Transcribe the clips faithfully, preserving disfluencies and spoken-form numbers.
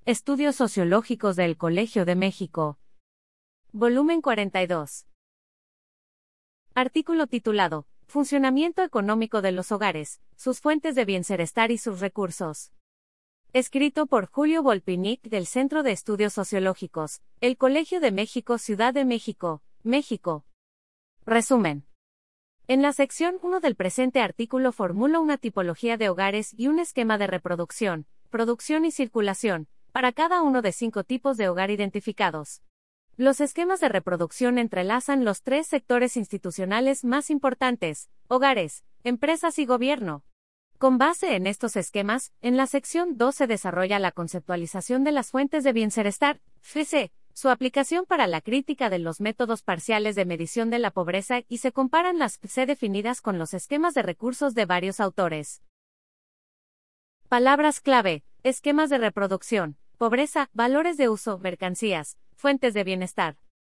Estudios Sociológicos del Colegio de México. Volumen cuarenta y dos. Artículo titulado: Funcionamiento económico de los hogares, sus fuentes de bienestar y sus recursos. Escrito por Julio Volpinic del Centro de Estudios Sociológicos, El Colegio de México, Ciudad de México, México. Resumen. En la sección uno del presente artículo formula una tipología de hogares y un esquema de reproducción, producción y circulación, para cada uno de cinco tipos de hogar identificados. Los esquemas de reproducción entrelazan los tres sectores institucionales más importantes: hogares, empresas y gobierno. Con base en estos esquemas, en la sección dos se desarrolla la conceptualización de las fuentes de bienestar, F C, su aplicación para la crítica de los métodos parciales de medición de la pobreza y se comparan las F C definidas con los esquemas de recursos de varios autores. Palabras clave: esquemas de reproducción, pobreza, valores de uso, mercancías, fuentes de bienestar.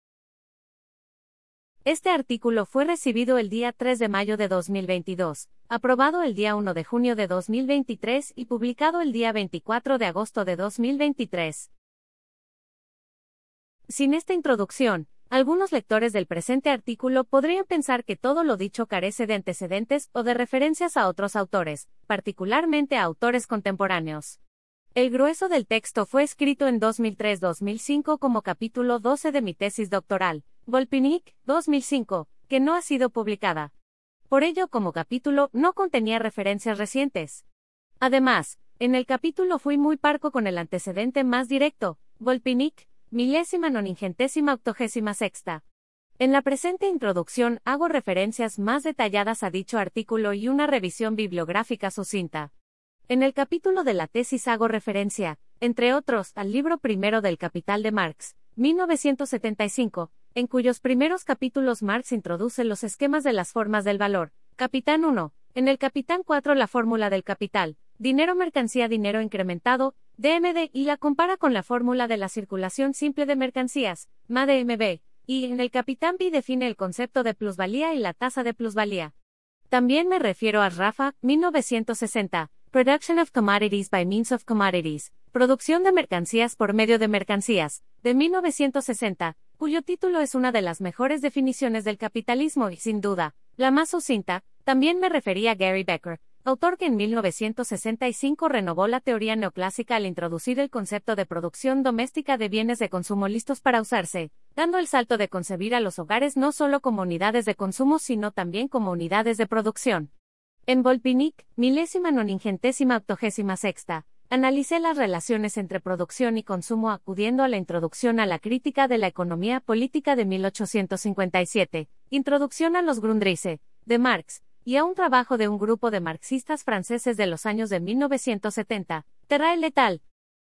Este artículo fue recibido el día tres de mayo de dos mil veintidós, aprobado el día uno de junio de dos mil veintitrés y publicado el día veinticuatro de agosto de dos mil veintitrés. Sin esta introducción, algunos lectores del presente artículo podrían pensar que todo lo dicho carece de antecedentes o de referencias a otros autores, particularmente a autores contemporáneos. El grueso del texto fue escrito en dos mil tres a dos mil cinco como capítulo doce de mi tesis doctoral, Volpinic, dos mil cinco, que no ha sido publicada. Por ello, como capítulo, no contenía referencias recientes. Además, en el capítulo fui muy parco con el antecedente más directo, Volpinic, milésima noningentésima octogésima sexta. En la presente introducción hago referencias más detalladas a dicho artículo y una revisión bibliográfica sucinta. En el capítulo de la tesis hago referencia, entre otros, al libro primero del Capital de Marx, mil novecientos setenta y cinco, en cuyos primeros capítulos Marx introduce los esquemas de las formas del valor. Capitán uno, en el Capitán cuatro la fórmula del capital, dinero mercancía dinero incrementado, D M D, y la compara con la fórmula de la circulación simple de mercancías, M A D M B, y en el Capitán B define el concepto de plusvalía y la tasa de plusvalía. También me refiero a Rafa, mil novecientos sesenta, Production of Commodities by Means of Commodities, producción de mercancías por medio de mercancías, de mil novecientos sesenta, cuyo título es una de las mejores definiciones del capitalismo y, sin duda, la más sucinta. También me refería a Gary Becker, autor que en mil novecientos sesenta y cinco renovó la teoría neoclásica al introducir el concepto de producción doméstica de bienes de consumo listos para usarse, dando el salto de concebir a los hogares no solo como unidades de consumo sino también como unidades de producción. En Volpinic, milésima noningentésima octogésima sexta, analicé las relaciones entre producción y consumo acudiendo a la Introducción a la Crítica de la Economía Política de mil ochocientos cincuenta y siete, Introducción a los Grundrisse, de Marx, y a un trabajo de un grupo de marxistas franceses de los años de mil novecientos setenta, Terrail et al.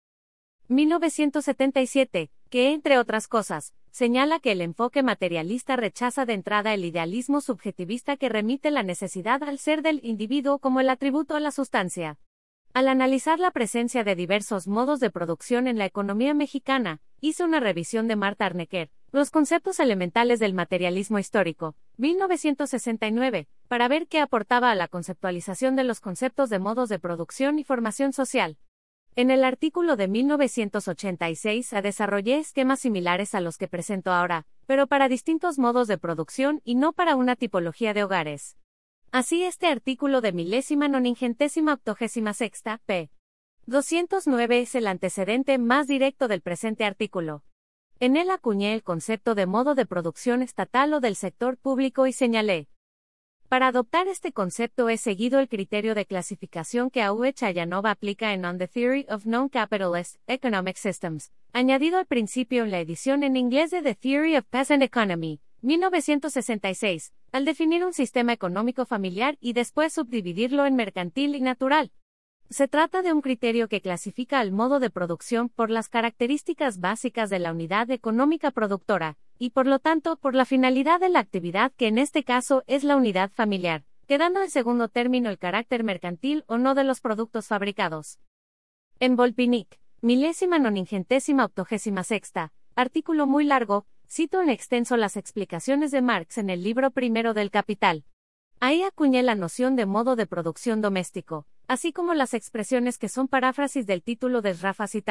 mil novecientos setenta y siete, que, entre otras cosas, señala que el enfoque materialista rechaza de entrada el idealismo subjetivista que remite la necesidad al ser del individuo como el atributo a la sustancia. Al analizar la presencia de diversos modos de producción en la economía mexicana, hice una revisión de Marta Arnequer, Los conceptos elementales del materialismo histórico, mil novecientos sesenta y nueve, para ver qué aportaba a la conceptualización de los conceptos de modos de producción y formación social. En el artículo de mil novecientos ochenta y seis desarrollé esquemas similares a los que presento ahora, pero para distintos modos de producción y no para una tipología de hogares. Así este artículo de milésima noningentésima octogésima sexta, p. doscientos nueve es el antecedente más directo del presente artículo. En él acuñé el concepto de modo de producción estatal o del sector público y señalé. Para adoptar este concepto he seguido el criterio de clasificación que A V Chayanova aplica en On the Theory of Non-Capitalist Economic Systems, añadido al principio en la edición en inglés de The Theory of Peasant Economy, mil novecientos sesenta y seis, al definir un sistema económico familiar y después subdividirlo en mercantil y natural. Se trata de un criterio que clasifica al modo de producción por las características básicas de la unidad económica productora, y por lo tanto por la finalidad de la actividad que en este caso es la unidad familiar, quedando en segundo término el carácter mercantil o no de los productos fabricados. En Volpinic, milésima noningentésima octogésima sexta, artículo muy largo, cito en extenso las explicaciones de Marx en el libro primero del Capital. Ahí acuñé la noción de modo de producción doméstico, así como las expresiones que son paráfrasis del título de Rafa citado,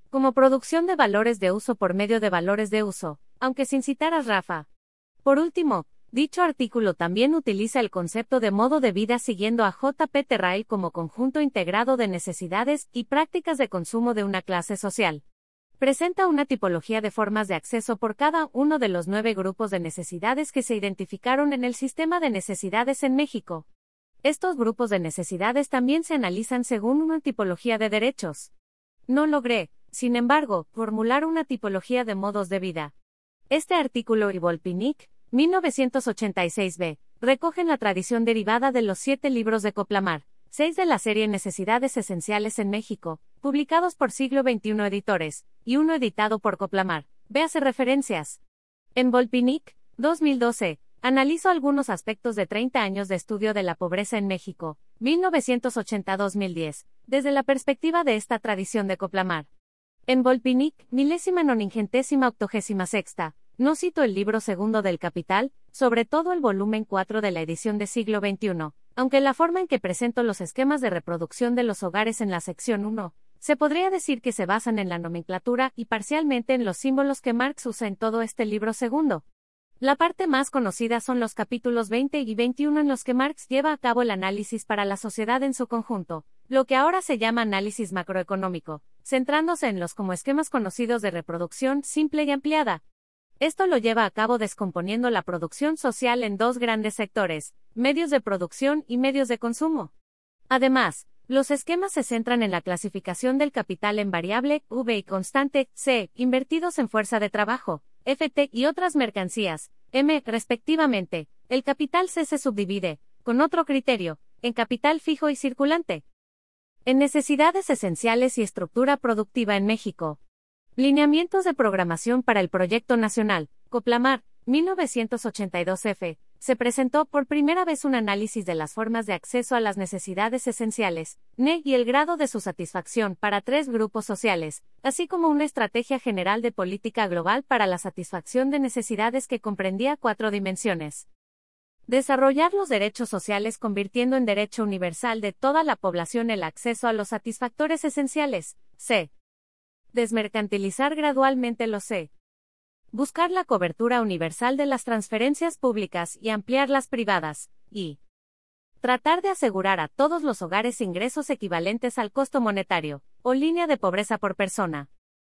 como producción de valores de uso por medio de valores de uso, aunque sin citar a Rafa. Por último, dicho artículo también utiliza el concepto de modo de vida siguiendo a J. P. Terrail como conjunto integrado de necesidades y prácticas de consumo de una clase social. Presenta una tipología de formas de acceso por cada uno de los nueve grupos de necesidades que se identificaron en el sistema de necesidades en México. Estos grupos de necesidades también se analizan según una tipología de derechos. No logré, sin embargo, formular una tipología de modos de vida. Este artículo y Volpinic, mil novecientos ochenta y seis b, recogen la tradición derivada de los siete libros de Coplamar, seis de la serie Necesidades Esenciales en México, publicados por Siglo veintiuno Editores, y uno editado por Coplamar. Véase referencias. En Volpinic, dos mil doce, analizo algunos aspectos de treinta años de estudio de la pobreza en México, mil novecientos ochenta a dos mil diez, desde la perspectiva de esta tradición de Coplamar. En Volpinic, milésima noningentésima octogésima sexta, no cito el libro segundo del Capital, sobre todo el volumen cuatro de la edición de Siglo veintiuno, aunque la forma en que presento los esquemas de reproducción de los hogares en la sección uno, se podría decir que se basan en la nomenclatura y parcialmente en los símbolos que Marx usa en todo este libro segundo. La parte más conocida son los capítulos veinte y veintiuno en los que Marx lleva a cabo el análisis para la sociedad en su conjunto, lo que ahora se llama análisis macroeconómico, centrándose en los como esquemas conocidos de reproducción simple y ampliada. Esto lo lleva a cabo descomponiendo la producción social en dos grandes sectores, medios de producción y medios de consumo. Además, los esquemas se centran en la clasificación del capital en variable, V y constante, C, invertidos en fuerza de trabajo, F T y otras mercancías, M, respectivamente. El capital C se subdivide, con otro criterio, en capital fijo y circulante. En necesidades esenciales y estructura productiva en México. Lineamientos de programación para el Proyecto Nacional, Coplamar, mil novecientos ochenta y dos F, se presentó por primera vez un análisis de las formas de acceso a las necesidades esenciales, N E, y el grado de su satisfacción para tres grupos sociales, así como una estrategia general de política global para la satisfacción de necesidades que comprendía cuatro dimensiones. Desarrollar los derechos sociales convirtiendo en derecho universal de toda la población el acceso a los satisfactores esenciales, C. Desmercantilizar gradualmente los C. Buscar la cobertura universal de las transferencias públicas y ampliar las privadas, y tratar de asegurar a todos los hogares ingresos equivalentes al costo monetario, o línea de pobreza por persona.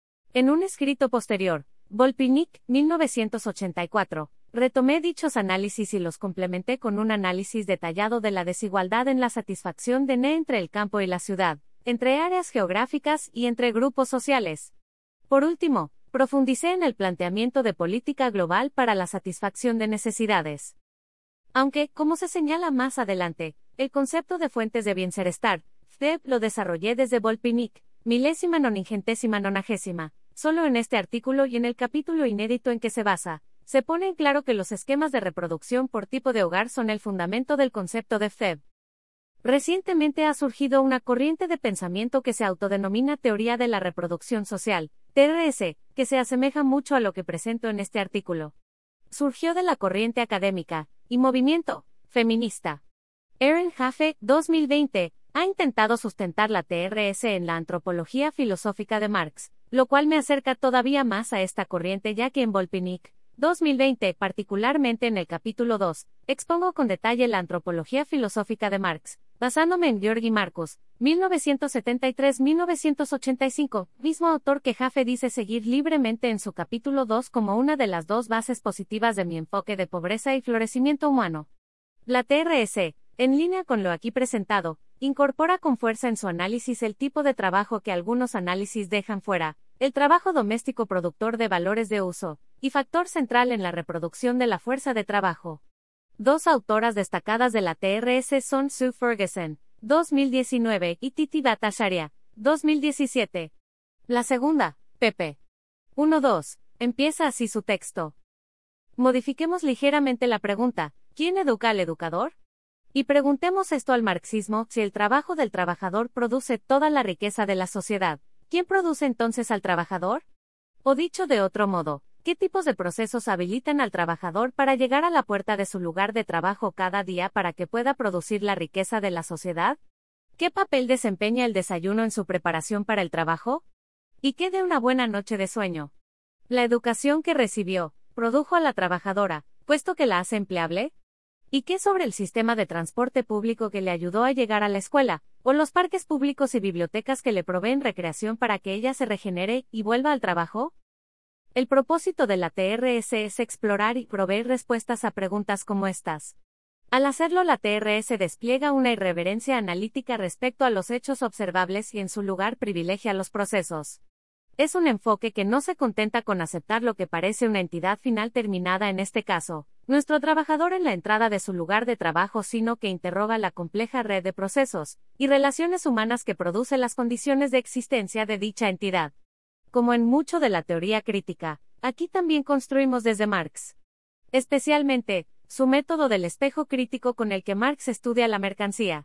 En un escrito posterior, Volpinic, mil novecientos ochenta y cuatro, retomé dichos análisis y los complementé con un análisis detallado de la desigualdad en la satisfacción de N E entre el campo y la ciudad, entre áreas geográficas y entre grupos sociales. Por último, profundicé en el planteamiento de política global para la satisfacción de necesidades. Aunque, como se señala más adelante, el concepto de fuentes de bienestar, F D E B, lo desarrollé desde Volpinic, milésima noningentésima nonagésima, solo en este artículo y en el capítulo inédito en que se basa, se pone en claro que los esquemas de reproducción por tipo de hogar son el fundamento del concepto de F D E B. Recientemente ha surgido una corriente de pensamiento que se autodenomina Teoría de la Reproducción Social, T R S, que se asemeja mucho a lo que presento en este artículo. Surgió de la corriente académica y movimiento feminista. Aaron Jaffe, dos mil veinte, ha intentado sustentar la T R S en la antropología filosófica de Marx, lo cual me acerca todavía más a esta corriente ya que en Volpinic, dos mil veinte, particularmente en el capítulo dos, expongo con detalle la antropología filosófica de Marx, basándome en Georgi Marcus, mil novecientos setenta y tres a mil novecientos ochenta y cinco, mismo autor que Jaffe dice seguir libremente en su capítulo dos como una de las dos bases positivas de mi enfoque de pobreza y florecimiento humano. La T R S, en línea con lo aquí presentado, incorpora con fuerza en su análisis el tipo de trabajo que algunos análisis dejan fuera, el trabajo doméstico productor de valores de uso, y factor central en la reproducción de la fuerza de trabajo. Dos autoras destacadas de la T R S son Sue Ferguson, dos mil diecinueve, y Titi Bhattacharya, dos mil diecisiete. La segunda, pp. uno dos, empieza así su texto. Modifiquemos ligeramente la pregunta, ¿quién educa al educador? Y preguntemos esto al marxismo, si el trabajo del trabajador produce toda la riqueza de la sociedad, ¿quién produce entonces al trabajador? O dicho de otro modo, ¿qué tipos de procesos habilitan al trabajador para llegar a la puerta de su lugar de trabajo cada día para que pueda producir la riqueza de la sociedad? ¿Qué papel desempeña el desayuno en su preparación para el trabajo? ¿Y qué de una buena noche de sueño? La educación que recibió, produjo a la trabajadora, puesto que la hace empleable. ¿Y qué sobre el sistema de transporte público que le ayudó a llegar a la escuela, o los parques públicos y bibliotecas que le proveen recreación para que ella se regenere y vuelva al trabajo? El propósito de la T R S es explorar y proveer respuestas a preguntas como estas. Al hacerlo, la T R S despliega una irreverencia analítica respecto a los hechos observables y en su lugar privilegia los procesos. Es un enfoque que no se contenta con aceptar lo que parece una entidad final terminada, en este caso, nuestro trabajador en la entrada de su lugar de trabajo, sino que interroga la compleja red de procesos y relaciones humanas que produce las condiciones de existencia de dicha entidad. Como en mucho de la teoría crítica, aquí también construimos desde Marx. Especialmente, su método del espejo crítico con el que Marx estudia la mercancía.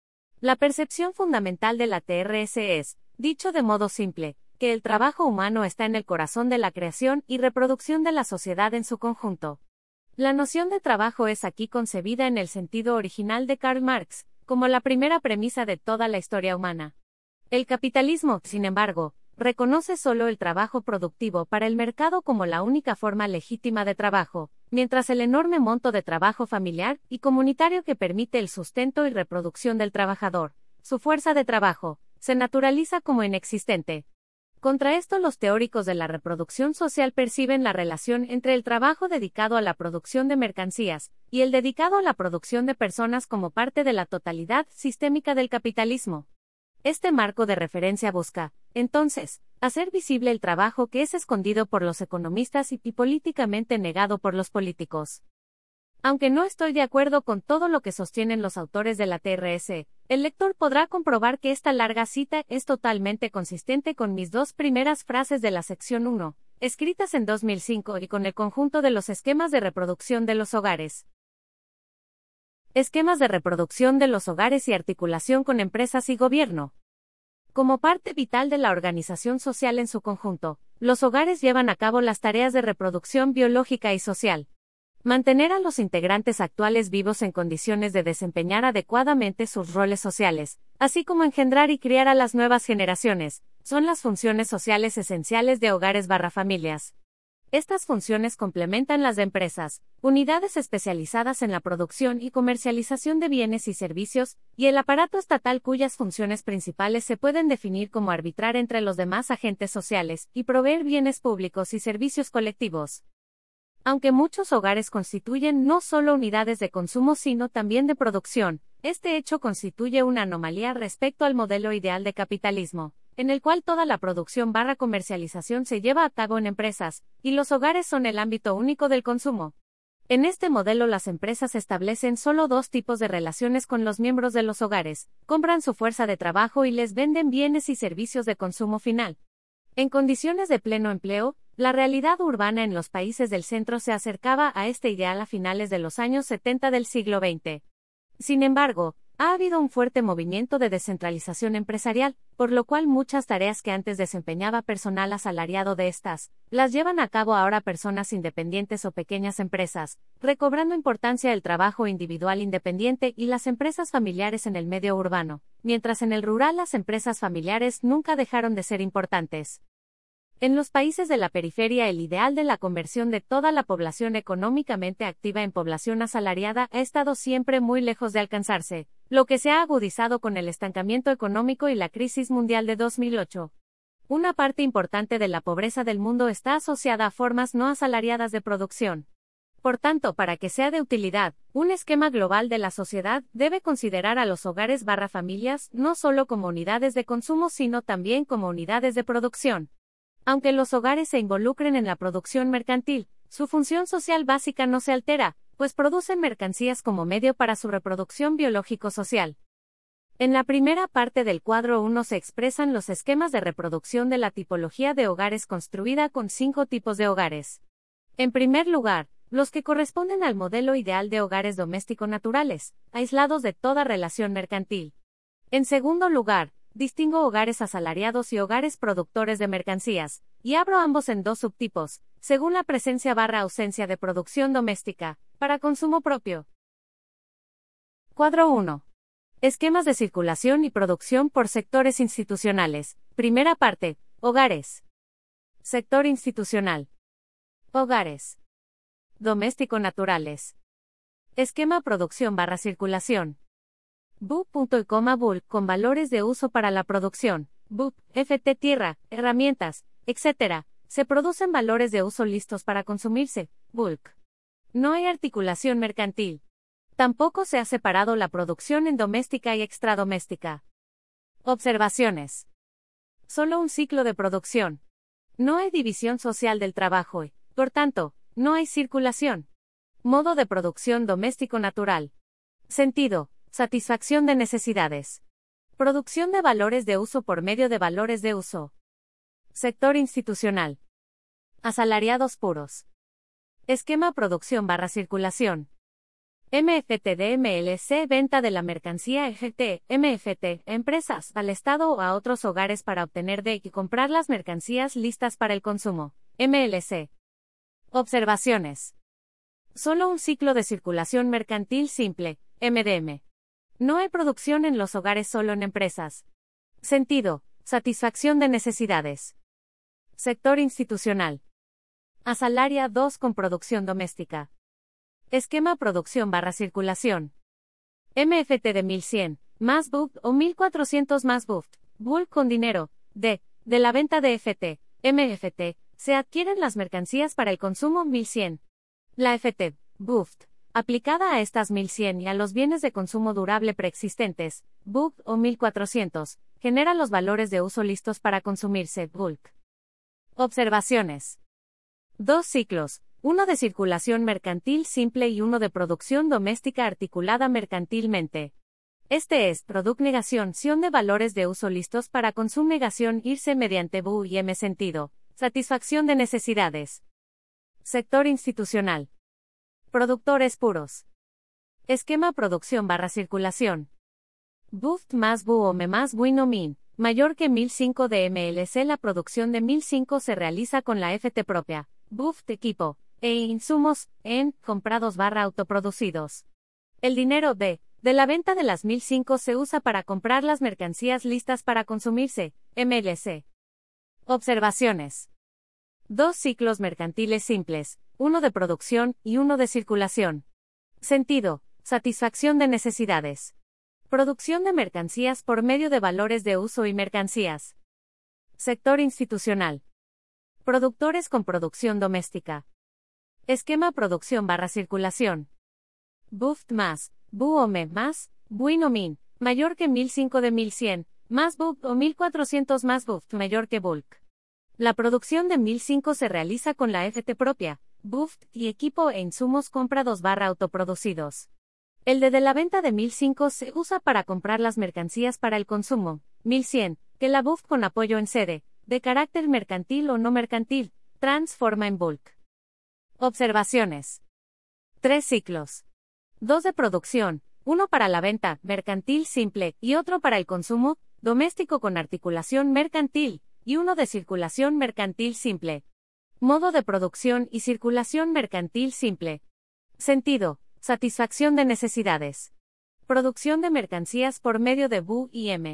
La percepción fundamental de la T R S es, dicho de modo simple, que el trabajo humano está en el corazón de la creación y reproducción de la sociedad en su conjunto. La noción de trabajo es aquí concebida en el sentido original de Karl Marx, como la primera premisa de toda la historia humana. El capitalismo, sin embargo, reconoce solo el trabajo productivo para el mercado como la única forma legítima de trabajo, mientras el enorme monto de trabajo familiar y comunitario que permite el sustento y reproducción del trabajador, su fuerza de trabajo, se naturaliza como inexistente. Contra esto, los teóricos de la reproducción social perciben la relación entre el trabajo dedicado a la producción de mercancías y el dedicado a la producción de personas como parte de la totalidad sistémica del capitalismo. Este marco de referencia busca, entonces, hacer visible el trabajo que es escondido por los economistas y, y políticamente negado por los políticos. Aunque no estoy de acuerdo con todo lo que sostienen los autores de la T R S, el lector podrá comprobar que esta larga cita es totalmente consistente con mis dos primeras frases de la sección uno, escritas en dos mil cinco, y con el conjunto de los esquemas de reproducción de los hogares. Esquemas de reproducción de los hogares y articulación con empresas y gobierno. Como parte vital de la organización social en su conjunto, los hogares llevan a cabo las tareas de reproducción biológica y social. Mantener a los integrantes actuales vivos en condiciones de desempeñar adecuadamente sus roles sociales, así como engendrar y criar a las nuevas generaciones, son las funciones sociales esenciales de hogares barra familias. Estas funciones complementan las de empresas, unidades especializadas en la producción y comercialización de bienes y servicios, y el aparato estatal, cuyas funciones principales se pueden definir como arbitrar entre los demás agentes sociales y proveer bienes públicos y servicios colectivos. Aunque muchos hogares constituyen no solo unidades de consumo sino también de producción, este hecho constituye una anomalía respecto al modelo ideal de capitalismo, en el cual toda la producción barra comercialización se lleva a cabo en empresas, y los hogares son el ámbito único del consumo. En este modelo, las empresas establecen solo dos tipos de relaciones con los miembros de los hogares: compran su fuerza de trabajo y les venden bienes y servicios de consumo final. En condiciones de pleno empleo, la realidad urbana en los países del centro se acercaba a este ideal a finales de los años setenta del siglo veinte. Sin embargo, ha habido un fuerte movimiento de descentralización empresarial, por lo cual muchas tareas que antes desempeñaba personal asalariado de estas, las llevan a cabo ahora personas independientes o pequeñas empresas, recobrando importancia el trabajo individual independiente y las empresas familiares en el medio urbano, mientras en el rural las empresas familiares nunca dejaron de ser importantes. En los países de la periferia, el ideal de la conversión de toda la población económicamente activa en población asalariada ha estado siempre muy lejos de alcanzarse, lo que se ha agudizado con el estancamiento económico y la crisis mundial de dos mil ocho. Una parte importante de la pobreza del mundo está asociada a formas no asalariadas de producción. Por tanto, para que sea de utilidad, un esquema global de la sociedad debe considerar a los hogares barra familias no solo como unidades de consumo sino también como unidades de producción. Aunque los hogares se involucren en la producción mercantil, su función social básica no se altera, pues producen mercancías como medio para su reproducción biológico-social. En la primera parte del cuadro uno se expresan los esquemas de reproducción de la tipología de hogares construida con cinco tipos de hogares. En primer lugar, los que corresponden al modelo ideal de hogares doméstico-naturales, aislados de toda relación mercantil. En segundo lugar, distingo hogares asalariados y hogares productores de mercancías, y abro ambos en dos subtipos, según la presencia barra ausencia de producción doméstica, para consumo propio. Cuadro uno. Esquemas de circulación y producción por sectores institucionales. Primera parte. Hogares. Sector institucional. Hogares. Doméstico naturales. Esquema producción barra circulación. Bu. Y coma bulk con valores de uso para la producción. Bu, F T tierra, herramientas, etcétera. Se producen valores de uso listos para consumirse. Bulk. No hay articulación mercantil. Tampoco se ha separado la producción en doméstica y extradoméstica. Observaciones. Solo un ciclo de producción. No hay división social del trabajo y, por tanto, no hay circulación. Modo de producción doméstico natural. Sentido: satisfacción de necesidades. Producción de valores de uso por medio de valores de uso. Sector institucional. Asalariados puros. Esquema producción barra circulación. M F T D M L C venta de la mercancía F T, M F T, empresas, al Estado o a otros hogares para obtener de y comprar las mercancías listas para el consumo, M L C. Observaciones. Solo un ciclo de circulación mercantil simple, M D M. No hay producción en los hogares, solo en empresas. Sentido: satisfacción de necesidades. Sector institucional. Asalaria dos con producción doméstica. Esquema producción barra circulación. M F T de mil cien, más B U F o mil cuatrocientos más B U F, bulk con dinero, D, de la venta de F T, M F T, se adquieren las mercancías para el consumo mil cien. La F T, B U F, aplicada a estas mil cien y a los bienes de consumo durable preexistentes, B U F o mil cuatrocientos, genera los valores de uso listos para consumirse, bulk. Observaciones. Dos ciclos. Uno de circulación mercantil simple y uno de producción doméstica articulada mercantilmente. Este es, product negación, ción de valores de uso listos para consumo negación irse mediante B U y M sentido, satisfacción de necesidades. Sector institucional. Productores puros. Esquema producción barra circulación. B U F más B U o M más B U I no min, mayor que mil cinco de M L C. La producción de mil cinco se realiza con la F T propia, B U F de equipo, e insumos, en, comprados barra autoproducidos. El dinero de, de la venta de las mil cinco se usa para comprar las mercancías listas para consumirse, M L C. Observaciones. Dos ciclos mercantiles simples, uno de producción y uno de circulación. Sentido: satisfacción de necesidades. Producción de mercancías por medio de valores de uso y mercancías. Sector institucional. Productores con producción doméstica. Esquema producción barra circulación. B U F más, B U o M más, B U I no min, mayor que mil cinco de mil cien, más B U F o mil cuatrocientos más B U F mayor que bulk. La producción de mil cinco se realiza con la F T propia, B U F y equipo e insumos comprados barra autoproducidos. El de de la venta de mil cinco se usa para comprar las mercancías para el consumo, mil cien, que la B U F con apoyo en sede, de carácter mercantil o no mercantil, transforma en bulk. Observaciones. Tres ciclos. Dos de producción, uno para la venta, mercantil simple, y otro para el consumo, doméstico con articulación mercantil, y uno de circulación mercantil simple. Modo de producción y circulación mercantil simple. Sentido: satisfacción de necesidades. Producción de mercancías por medio de B U y M.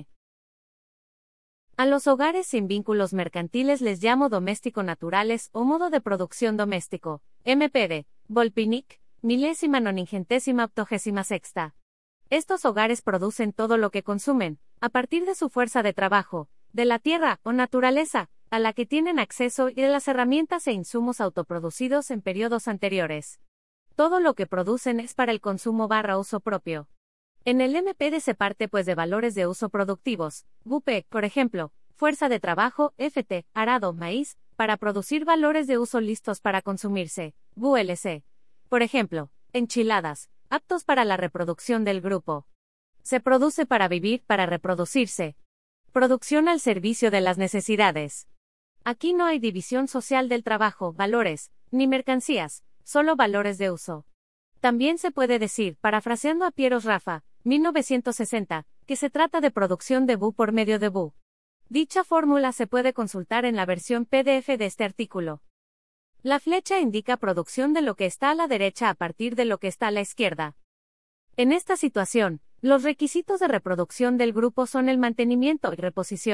A los hogares sin vínculos mercantiles les llamo doméstico naturales o modo de producción doméstico, M P D, Volpinic, milésima noningentésima octogésima sexta. Estos hogares producen todo lo que consumen, a partir de su fuerza de trabajo, de la tierra o naturaleza, a la que tienen acceso y de las herramientas e insumos autoproducidos en periodos anteriores. Todo lo que producen es para el consumo barra uso propio. En el M P D se parte pues de valores de uso productivos, B U P, por ejemplo, fuerza de trabajo, F T, arado, maíz, para producir valores de uso listos para consumirse, B U L C. Por ejemplo, enchiladas, aptos para la reproducción del grupo. Se produce para vivir, para reproducirse. Producción al servicio de las necesidades. Aquí no hay división social del trabajo, valores, ni mercancías, solo valores de uso. También se puede decir, parafraseando a Piero Raffa, mil novecientos sesenta, que se trata de producción de B U por medio de B U. Dicha fórmula se puede consultar en la versión P D F de este artículo. La flecha indica producción de lo que está a la derecha a partir de lo que está a la izquierda. En esta situación, los requisitos de reproducción del grupo son el mantenimiento y reposición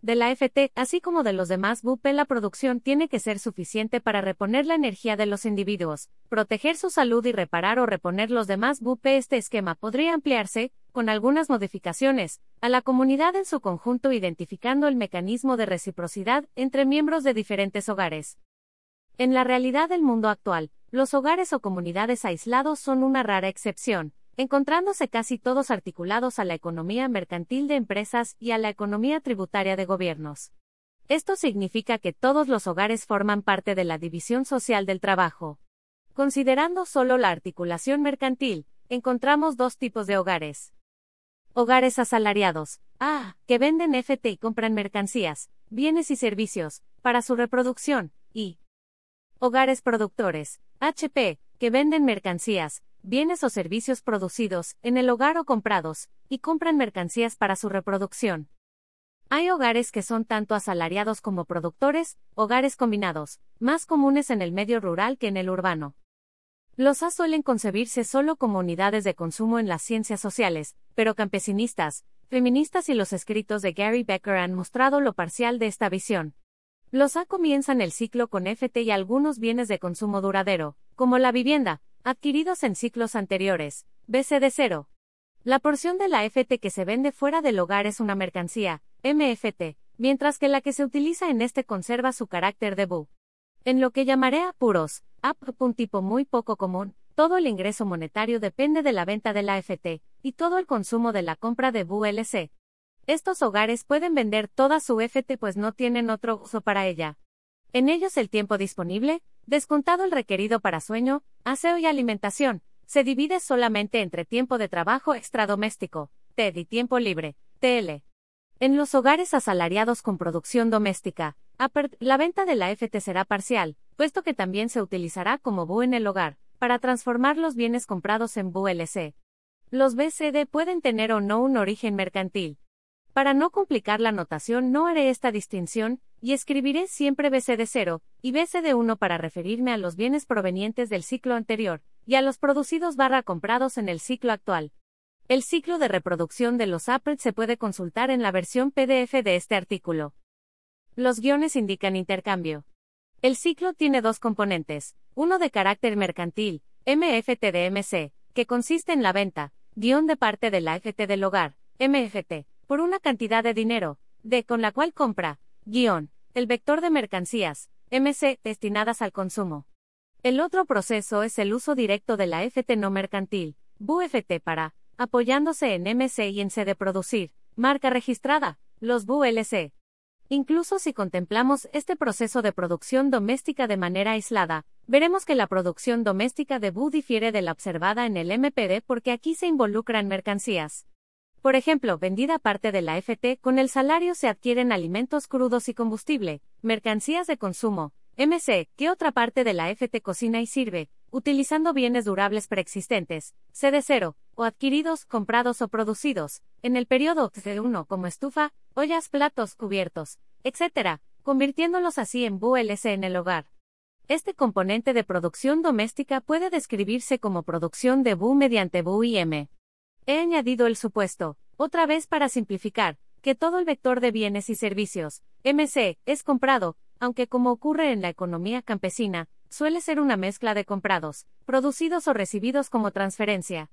de la F T, así como de los demás B U P, la producción tiene que ser suficiente para reponer la energía de los individuos, proteger su salud y reparar o reponer los demás B U P. Este esquema podría ampliarse, con algunas modificaciones, a la comunidad en su conjunto, identificando el mecanismo de reciprocidad entre miembros de diferentes hogares. En la realidad del mundo actual, los hogares o comunidades aislados son una rara excepción, encontrándose casi todos articulados a la economía mercantil de empresas y a la economía tributaria de gobiernos. Esto significa que todos los hogares forman parte de la división social del trabajo. Considerando solo la articulación mercantil, encontramos dos tipos de hogares. Hogares asalariados, A, que venden F T y compran mercancías, bienes y servicios, para su reproducción, y hogares productores, H P, que venden mercancías, bienes o servicios producidos en el hogar o comprados, y compran mercancías para su reproducción. Hay hogares que son tanto asalariados como productores, hogares combinados, más comunes en el medio rural que en el urbano. Los A suelen concebirse solo como unidades de consumo en las ciencias sociales, pero campesinistas, feministas y los escritos de Gary Becker han mostrado lo parcial de esta visión. Los A comienzan el ciclo con F T y algunos bienes de consumo duradero, como la vivienda, adquiridos en ciclos anteriores, B C de cero. La porción de la F T que se vende fuera del hogar es una mercancía, M F T, mientras que la que se utiliza en este conserva su carácter de B U. En lo que llamaré apuros, A P, un tipo muy poco común, todo el ingreso monetario depende de la venta de la F T, y todo el consumo de la compra de B U L C. Estos hogares pueden vender toda su F T pues no tienen otro uso para ella. En ellos el tiempo disponible, descontado el requerido para sueño, aseo y alimentación, se divide solamente entre tiempo de trabajo extradoméstico, T E D, y tiempo libre, T L. En los hogares asalariados con producción doméstica, A P R T, la venta de la F T será parcial, puesto que también se utilizará como B U en el hogar, para transformar los bienes comprados en B U L C. Los B C D pueden tener o no un origen mercantil. Para no complicar la notación no haré esta distinción, y escribiré siempre B C de cero, y B C de uno para referirme a los bienes provenientes del ciclo anterior, y a los producidos barra comprados en el ciclo actual. El ciclo de reproducción de los A P R T se puede consultar en la versión P D F de este artículo. Los guiones indican intercambio. El ciclo tiene dos componentes, uno de carácter mercantil, M F T de M C, que consiste en la venta, guión de parte de la F T del hogar, M F T, por una cantidad de dinero, D con la cual compra, guión, el vector de mercancías, M C, destinadas al consumo. El otro proceso es el uso directo de la F T no mercantil, B U F T para, apoyándose en M C y en C de producir, marca registrada, los B U L C. Incluso si contemplamos este proceso de producción doméstica de manera aislada, veremos que la producción doméstica de B U difiere de la observada en el M P D porque aquí se involucran mercancías. Por ejemplo, vendida parte de la F T, con el salario se adquieren alimentos crudos y combustible, mercancías de consumo, M C, que otra parte de la F T cocina y sirve, utilizando bienes durables preexistentes, C de cero, o adquiridos, comprados o producidos, en el periodo C uno como estufa, ollas, platos, cubiertos, etcétera, convirtiéndolos así en B U L C en el hogar. Este componente de producción doméstica puede describirse como producción de B U mediante B U I M. He añadido el supuesto, otra vez para simplificar, que todo el vector de bienes y servicios, M C, es comprado, aunque como ocurre en la economía campesina, suele ser una mezcla de comprados, producidos o recibidos como transferencia.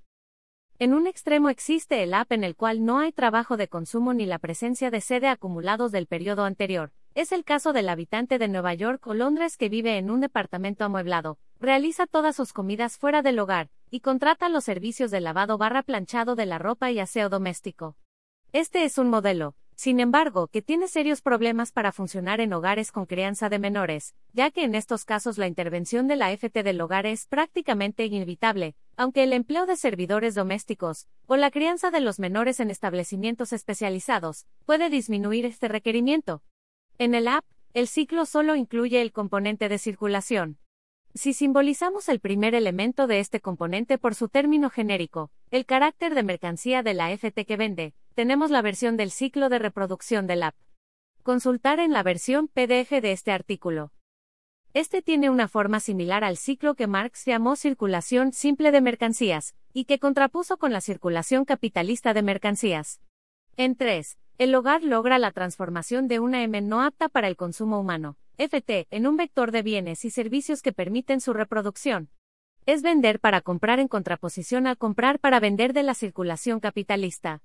En un extremo existe el A P en el cual no hay trabajo de consumo ni la presencia de C de acumulados del periodo anterior. Es el caso del habitante de Nueva York o Londres que vive en un departamento amueblado, realiza todas sus comidas fuera del hogar, y contrata los servicios de lavado barra planchado de la ropa y aseo doméstico. Este es un modelo, sin embargo, que tiene serios problemas para funcionar en hogares con crianza de menores, ya que en estos casos la intervención de la F T del hogar es prácticamente inevitable, aunque el empleo de servidores domésticos, o la crianza de los menores en establecimientos especializados, puede disminuir este requerimiento. En el A P, el ciclo solo incluye el componente de circulación. Si simbolizamos el primer elemento de este componente por su término genérico, el carácter de mercancía de la F T que vende, tenemos la versión del ciclo de reproducción del A P. Consultar en la versión P D F de este artículo. Este tiene una forma similar al ciclo que Marx llamó circulación simple de mercancías, y que contrapuso con la circulación capitalista de mercancías. En tres, El hogar logra la transformación de una M no apta para el consumo humano, F T, en un vector de bienes y servicios que permiten su reproducción. Es vender para comprar en contraposición al comprar para vender de la circulación capitalista.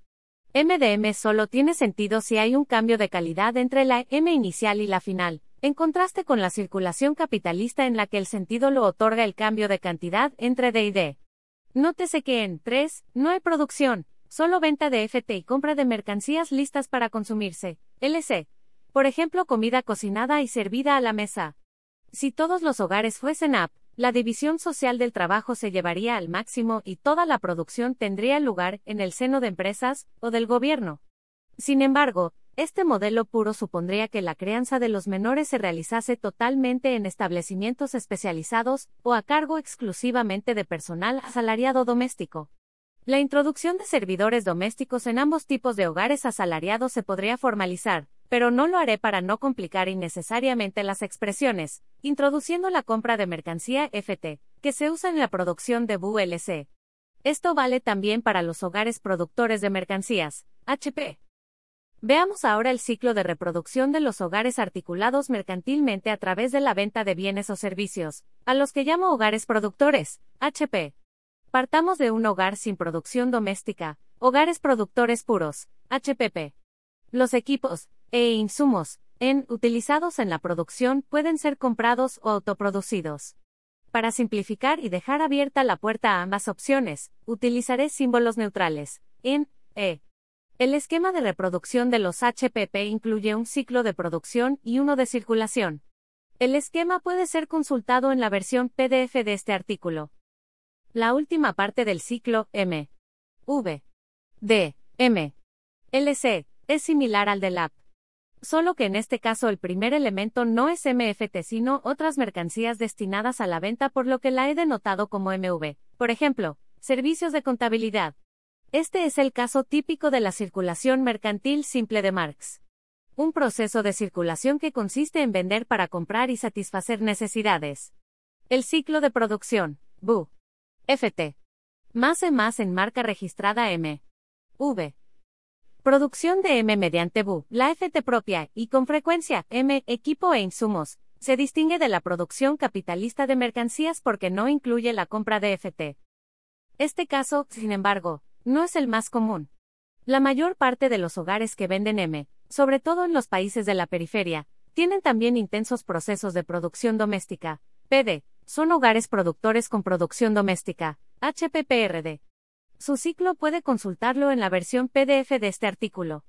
M de M solo tiene sentido si hay un cambio de calidad entre la M inicial y la final, en contraste con la circulación capitalista en la que el sentido lo otorga el cambio de cantidad entre D y D. Nótese que en tres no hay producción, solo venta de F T y compra de mercancías listas para consumirse, L C. Por ejemplo, comida cocinada y servida a la mesa. Si todos los hogares fuesen A P, la división social del trabajo se llevaría al máximo y toda la producción tendría lugar en el seno de empresas o del gobierno. Sin embargo, este modelo puro supondría que la crianza de los menores se realizase totalmente en establecimientos especializados o a cargo exclusivamente de personal asalariado doméstico. La introducción de servidores domésticos en ambos tipos de hogares asalariados se podría formalizar, pero no lo haré para no complicar innecesariamente las expresiones, introduciendo la compra de mercancía F T, que se usa en la producción de B U L C. Esto vale también para los hogares productores de mercancías, H P. Veamos ahora el ciclo de reproducción de los hogares articulados mercantilmente a través de la venta de bienes o servicios, a los que llamo hogares productores, H P. Partamos de un hogar sin producción doméstica, hogares productores puros, H P P. Los equipos e insumos, en, utilizados en la producción pueden ser comprados o autoproducidos. Para simplificar y dejar abierta la puerta a ambas opciones, utilizaré símbolos neutrales, en, e. El esquema de reproducción de los H P P incluye un ciclo de producción y uno de circulación. El esquema puede ser consultado en la versión P D F de este artículo. La última parte del ciclo, M. V. D. M. L C, es similar al del A P. Solo que en este caso el primer elemento no es M F T sino otras mercancías destinadas a la venta, por lo que la he denotado como M V. Por ejemplo, servicios de contabilidad. Este es el caso típico de la circulación mercantil simple de Marx. Un proceso de circulación que consiste en vender para comprar y satisfacer necesidades. El ciclo de producción, B U. F T. Más E más en marca registrada M. V. Producción de M mediante B U, la F T propia, y con frecuencia, M, equipo e insumos, se distingue de la producción capitalista de mercancías porque no incluye la compra de F T. Este caso, sin embargo, no es el más común. La mayor parte de los hogares que venden M, sobre todo en los países de la periferia, tienen también intensos procesos de producción doméstica, P D, son hogares productores con producción doméstica, H P P R D. Su ciclo puede consultarlo en la versión P D F de este artículo.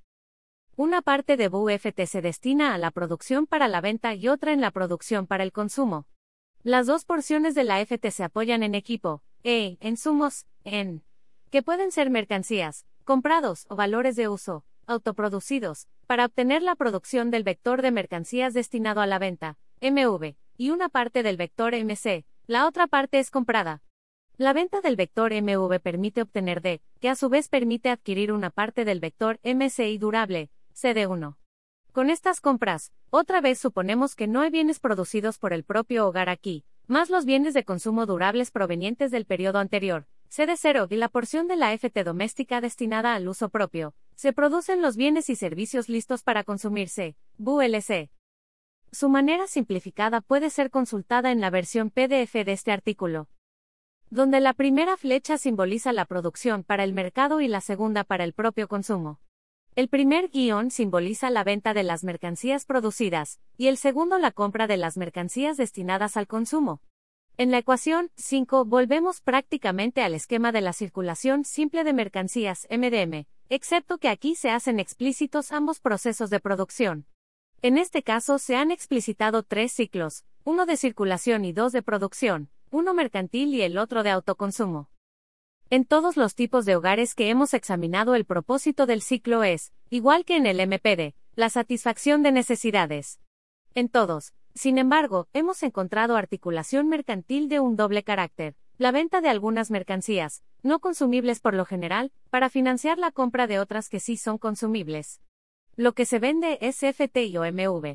Una parte de B U F T se destina a la producción para la venta y otra en la producción para el consumo. Las dos porciones de la F T se apoyan en equipo, e insumos, en, que pueden ser mercancías, comprados o valores de uso, autoproducidos, para obtener la producción del vector de mercancías destinado a la venta, M V, y una parte del vector M C, la otra parte es comprada. La venta del vector M V permite obtener D, que a su vez permite adquirir una parte del vector M C I durable, C D uno. Con estas compras, otra vez suponemos que no hay bienes producidos por el propio hogar aquí, más los bienes de consumo durables provenientes del periodo anterior, C D cero, y la porción de la F T doméstica destinada al uso propio. Se producen los bienes y servicios listos para consumirse, B U L C. Su manera simplificada puede ser consultada en la versión P D F de este artículo, donde la primera flecha simboliza la producción para el mercado y la segunda para el propio consumo. El primer guión simboliza la venta de las mercancías producidas, y el segundo la compra de las mercancías destinadas al consumo. En la ecuación cinco volvemos prácticamente al esquema de la circulación simple de mercancías M D M, excepto que aquí se hacen explícitos ambos procesos de producción. En este caso se han explicitado tres ciclos, uno de circulación y dos de producción, uno mercantil y el otro de autoconsumo. En todos los tipos de hogares que hemos examinado, el propósito del ciclo es, igual que en el M P D, la satisfacción de necesidades. En todos, sin embargo, hemos encontrado articulación mercantil de un doble carácter, la venta de algunas mercancías, no consumibles por lo general, para financiar la compra de otras que sí son consumibles. Lo que se vende es F T y o M V.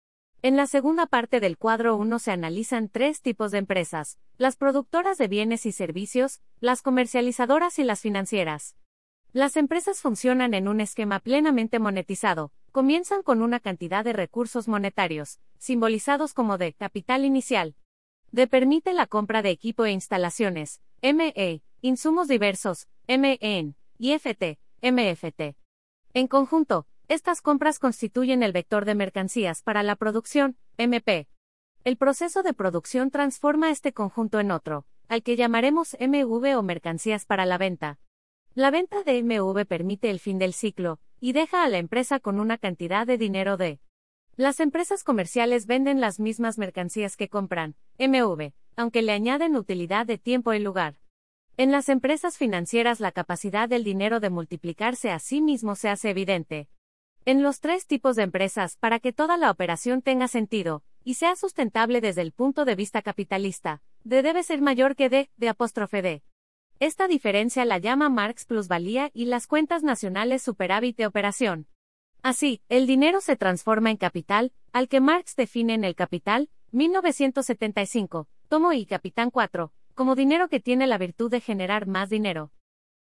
En la segunda parte del cuadro uno se analizan tres tipos de empresas: las productoras de bienes y servicios, las comercializadoras y las financieras. Las empresas funcionan en un esquema plenamente monetizado. Comienzan con una cantidad de recursos monetarios, simbolizados como D, capital inicial. D permite la compra de equipo e instalaciones, M E, insumos diversos, M E N, y F T, M F T. En conjunto, estas compras constituyen el vector de mercancías para la producción, M P. El proceso de producción transforma este conjunto en otro, al que llamaremos M V o mercancías para la venta. La venta de M V permite el fin del ciclo, y deja a la empresa con una cantidad de dinero de. Las empresas comerciales venden las mismas mercancías que compran, M V, aunque le añaden utilidad de tiempo y lugar. En las empresas financieras la capacidad del dinero de multiplicarse a sí mismo se hace evidente. En los tres tipos de empresas, para que toda la operación tenga sentido, y sea sustentable desde el punto de vista capitalista, D debe ser mayor que D, de apóstrofe D. Esta diferencia la llama Marx plusvalía y las cuentas nacionales superávit de operación. Así, el dinero se transforma en capital, al que Marx define en El Capital, mil novecientos setenta y cinco, tomo I Capitán cuatro, como dinero que tiene la virtud de generar más dinero.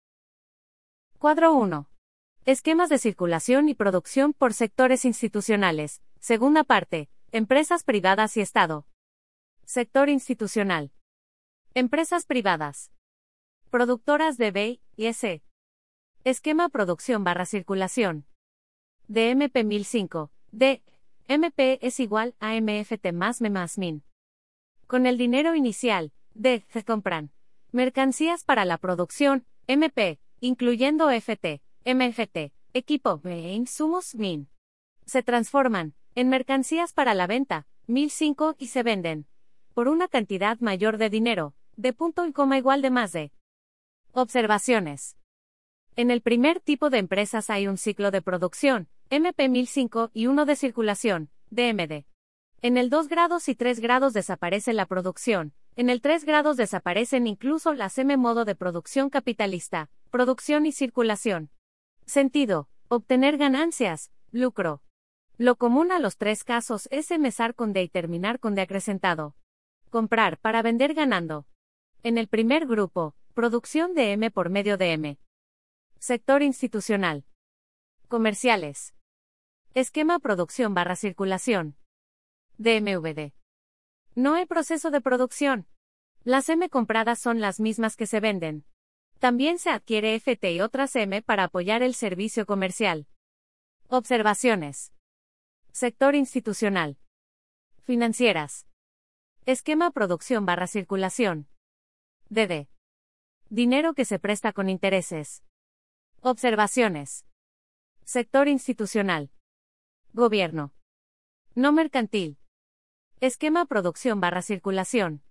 Cuadro uno. Esquemas de circulación y producción por sectores institucionales. Segunda parte. Empresas privadas y Estado. Sector institucional. Empresas privadas. Productoras de B y S. Esquema producción barra circulación. De M P mil cinco. D. M P es igual a M F T más M más min. Con el dinero inicial, D. Se compran mercancías para la producción, M P, incluyendo F T, M F T, equipo e insumos min. Se transforman en mercancías para la venta, mil cinco y se venden por una cantidad mayor de dinero, de punto y coma igual de más de. Observaciones. En el primer tipo de empresas hay un ciclo de producción, M P mil cinco y uno de circulación, D M D. En el dos grados y tres grados desaparece la producción, en el tres grados desaparecen incluso las M modo de producción capitalista, producción y circulación. Sentido, obtener ganancias, lucro. Lo común a los tres casos es empezar con D y terminar con D acrecentado. Comprar para vender ganando. En el primer grupo, producción de M por medio de M. Sector institucional. Comerciales. Esquema producción barra circulación. D M V D. No hay proceso de producción. Las M compradas son las mismas que se venden. También se adquiere F T y otras M para apoyar el servicio comercial. Observaciones. Sector institucional. Financieras. Esquema producción barra circulación. D D. Dinero que se presta con intereses. Observaciones. Sector institucional. Gobierno. No mercantil. Esquema producción barra circulación.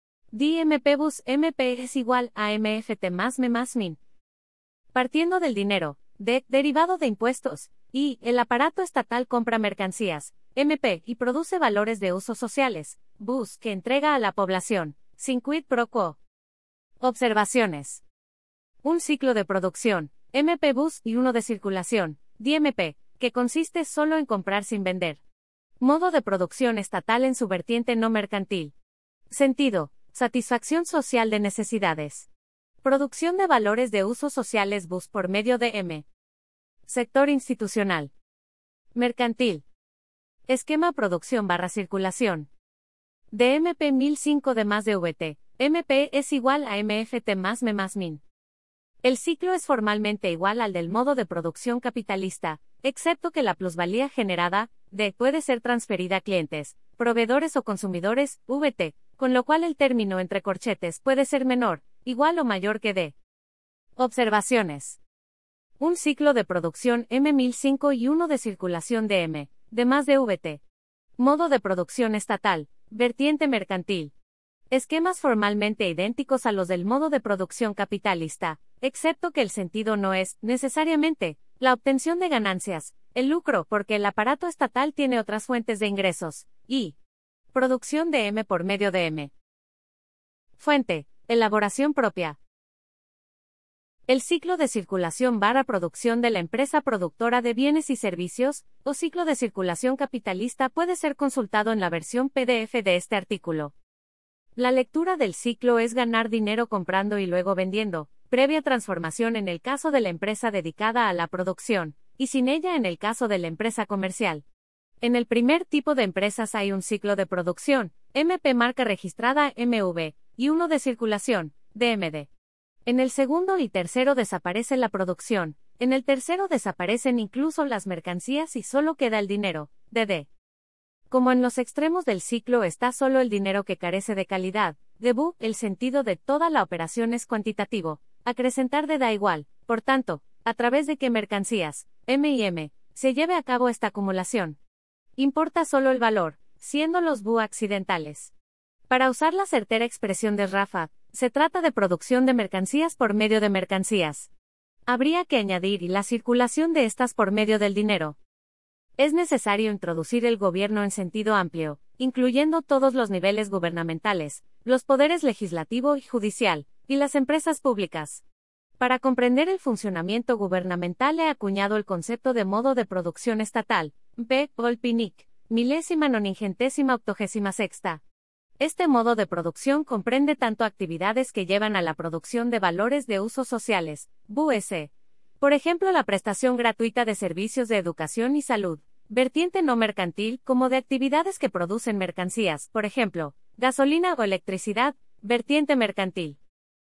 D M P bus M P es igual a M F T más M más min. Partiendo del dinero, D, derivado de impuestos, y, el aparato estatal compra mercancías, M P, y produce valores de usos sociales, bus, que entrega a la población, sin quid pro quo. Observaciones. Un ciclo de producción, M P bus y uno de circulación, D M P, que consiste solo en comprar sin vender. Modo de producción estatal en su vertiente no mercantil. Sentido, satisfacción social de necesidades. Producción de valores de usos sociales bus por medio de M. Sector institucional. Mercantil. Esquema producción barra circulación. De M P mil cinco de más de V T, M P es igual a M F T más M más min. El ciclo es formalmente igual al del modo de producción capitalista, excepto que la plusvalía generada, D, puede ser transferida a clientes, proveedores o consumidores, V T, con lo cual el término entre corchetes puede ser menor, igual o mayor que D. Observaciones. Un ciclo de producción M mil cinco y uno de circulación de M, de más de V T. Modo de producción estatal, vertiente mercantil. Esquemas formalmente idénticos a los del modo de producción capitalista, excepto que el sentido no es, necesariamente, la obtención de ganancias, el lucro, porque el aparato estatal tiene otras fuentes de ingresos, y producción de M por medio de M. Fuente, elaboración propia. El ciclo de circulación barra producción de la empresa productora de bienes y servicios, o ciclo de circulación capitalista puede ser consultado en la versión P D F de este artículo. La lectura del ciclo es ganar dinero comprando y luego vendiendo, previa transformación en el caso de la empresa dedicada a la producción, y sin ella en el caso de la empresa comercial. En el primer tipo de empresas hay un ciclo de producción, M P marca registrada M V, y uno de circulación, D M D. En el segundo y tercero desaparece la producción, en el tercero desaparecen incluso las mercancías y solo queda el dinero, D D. Como en los extremos del ciclo está solo el dinero que carece de calidad, D B U, el sentido de toda la operación es cuantitativo, acrecentar de da igual, por tanto, a través de qué mercancías, M y M, se lleve a cabo esta acumulación. Importa solo el valor, siendo los B U accidentales. Para usar la certera expresión de Rafa, se trata de producción de mercancías por medio de mercancías. Habría que añadir y la circulación de estas por medio del dinero. Es necesario introducir el gobierno en sentido amplio, incluyendo todos los niveles gubernamentales, los poderes legislativo y judicial, y las empresas públicas. Para comprender el funcionamiento gubernamental he acuñado el concepto de modo de producción estatal, P. Volpinic, milésima noningentésima octogésima sexta. Este modo de producción comprende tanto actividades que llevan a la producción de valores de usos sociales, B U S. Por ejemplo, la prestación gratuita de servicios de educación y salud, vertiente no mercantil, como de actividades que producen mercancías, por ejemplo, gasolina o electricidad, vertiente mercantil.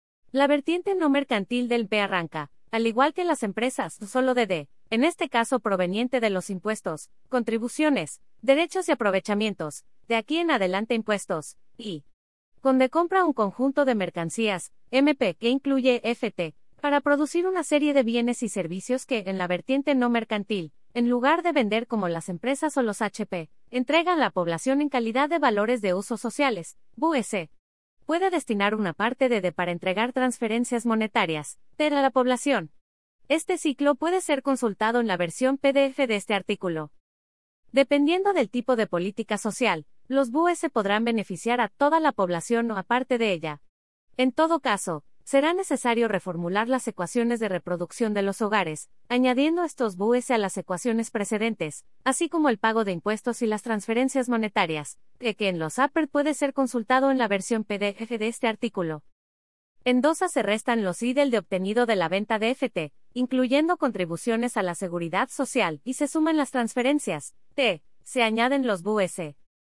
La vertiente no mercantil del P arranca, al igual que las empresas, solo de D, en este caso proveniente de los impuestos, contribuciones, derechos y aprovechamientos, de aquí en adelante impuestos, y con D compra un conjunto de mercancías, M P, que incluye F T, para producir una serie de bienes y servicios que, en la vertiente no mercantil, en lugar de vender como las empresas o los H P, entregan a la población en calidad de valores de usos sociales, B U S. Puede destinar una parte de D para entregar transferencias monetarias, T a la población. Este ciclo puede ser consultado en la versión P D F de este artículo. Dependiendo del tipo de política social, los B U S podrán beneficiar a toda la población o a parte de ella. En todo caso, será necesario reformular las ecuaciones de reproducción de los hogares, añadiendo estos B U S a las ecuaciones precedentes, así como el pago de impuestos y las transferencias monetarias, que, que en los A P R puede ser consultado en la versión P D F de este artículo. En dos A se restan los I del de obtenido de la venta de F T, incluyendo contribuciones a la seguridad social, y se suman las transferencias, T, se añaden los B U S.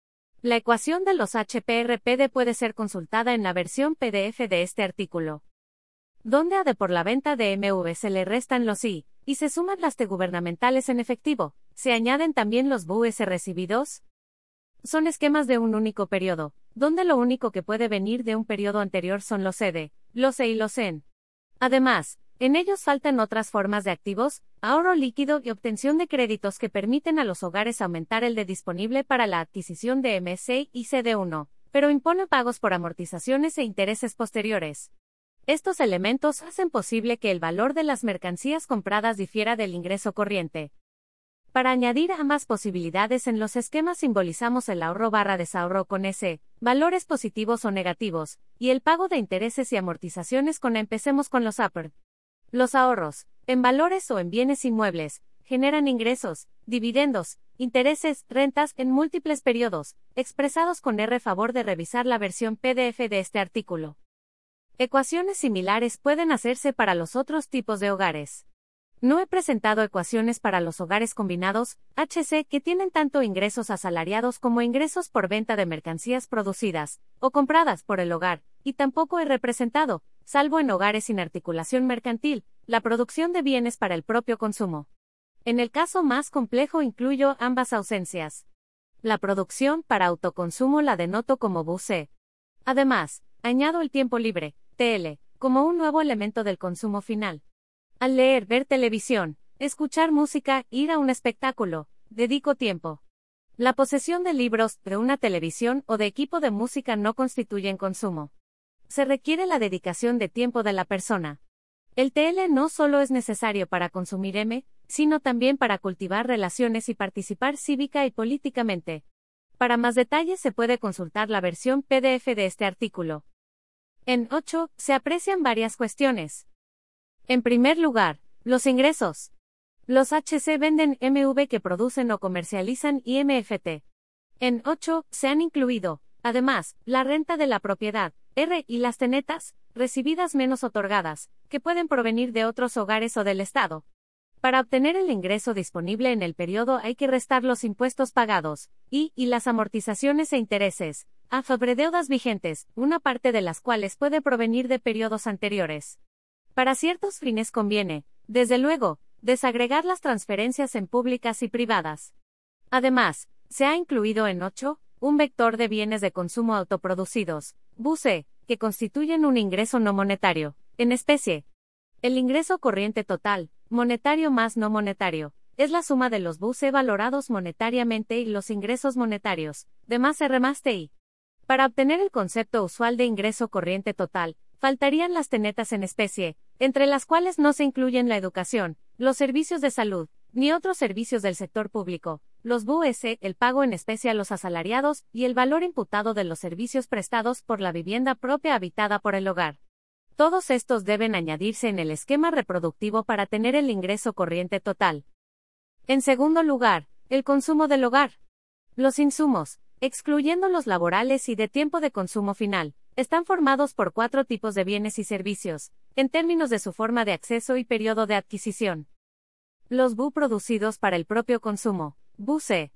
La ecuación de los H P R P D puede ser consultada en la versión P D F de este artículo. Donde a D por la venta de M V se le restan los I, y se suman las T gubernamentales en efectivo, se añaden también los B U S recibidos. Son esquemas de un único periodo, donde lo único que puede venir de un periodo anterior son los E D, los E y los E N. Además, en ellos faltan otras formas de activos, ahorro líquido y obtención de créditos que permiten a los hogares aumentar el D disponible para la adquisición de M C y C D uno, pero impone pagos por amortizaciones e intereses posteriores. Estos elementos hacen posible que el valor de las mercancías compradas difiera del ingreso corriente. Para añadir ambas posibilidades en los esquemas simbolizamos el ahorro barra desahorro con S, valores positivos o negativos, y el pago de intereses y amortizaciones con empecemos con los A P R. Los ahorros, en valores o en bienes inmuebles, generan ingresos, dividendos, intereses, rentas en múltiples periodos, expresados con R. Favor de revisar la versión P D F de este artículo. Ecuaciones similares pueden hacerse para los otros tipos de hogares. No he presentado ecuaciones para los hogares combinados, H C, que tienen tanto ingresos asalariados como ingresos por venta de mercancías producidas o compradas por el hogar, y tampoco he representado, salvo en hogares sin articulación mercantil, la producción de bienes para el propio consumo. En el caso más complejo incluyo ambas ausencias. La producción para autoconsumo la denoto como B U S. Además, añado el tiempo libre, T L, como un nuevo elemento del consumo final. Al leer, ver televisión, escuchar música, ir a un espectáculo, dedico tiempo. La posesión de libros, de una televisión o de equipo de música no constituyen consumo. Se requiere la dedicación de tiempo de la persona. El T L no solo es necesario para consumir M, sino también para cultivar relaciones y participar cívica y políticamente. Para más detalles se puede consultar la versión P D F de este artículo. En ocho, se aprecian varias cuestiones. En primer lugar, los ingresos. Los H C venden M V que producen o comercializan y M F T. En ocho, se han incluido, además, la renta de la propiedad, R, y las tenetas, recibidas menos otorgadas, que pueden provenir de otros hogares o del Estado. Para obtener el ingreso disponible en el periodo hay que restar los impuestos pagados, y, y las amortizaciones e intereses, a sobre deudas vigentes, una parte de las cuales puede provenir de periodos anteriores. Para ciertos fines conviene, desde luego, desagregar las transferencias en públicas y privadas. Además, se ha incluido en ocho, un vector de bienes de consumo autoproducidos, B U C, que constituyen un ingreso no monetario, en especie. El ingreso corriente total, monetario más no monetario, es la suma de los B U C valorados monetariamente y los ingresos monetarios, de más R más T I. Para obtener el concepto usual de ingreso corriente total, faltarían las tenetas en especie, entre las cuales no se incluyen la educación, los servicios de salud, ni otros servicios del sector público, los B U S, el pago en especie a los asalariados y el valor imputado de los servicios prestados por la vivienda propia habitada por el hogar. Todos estos deben añadirse en el esquema reproductivo para tener el ingreso corriente total. En segundo lugar, el consumo del hogar. Los insumos, excluyendo los laborales y de tiempo de consumo final, están formados por cuatro tipos de bienes y servicios, en términos de su forma de acceso y periodo de adquisición. Los B U producidos para el propio consumo, B U C.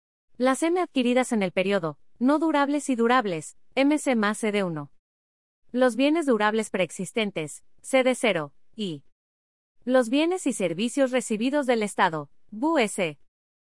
Las M adquiridas en el periodo, no durables y durables, M C más C D uno. Los bienes durables preexistentes, C D cero, y los bienes y servicios recibidos del Estado, B U S.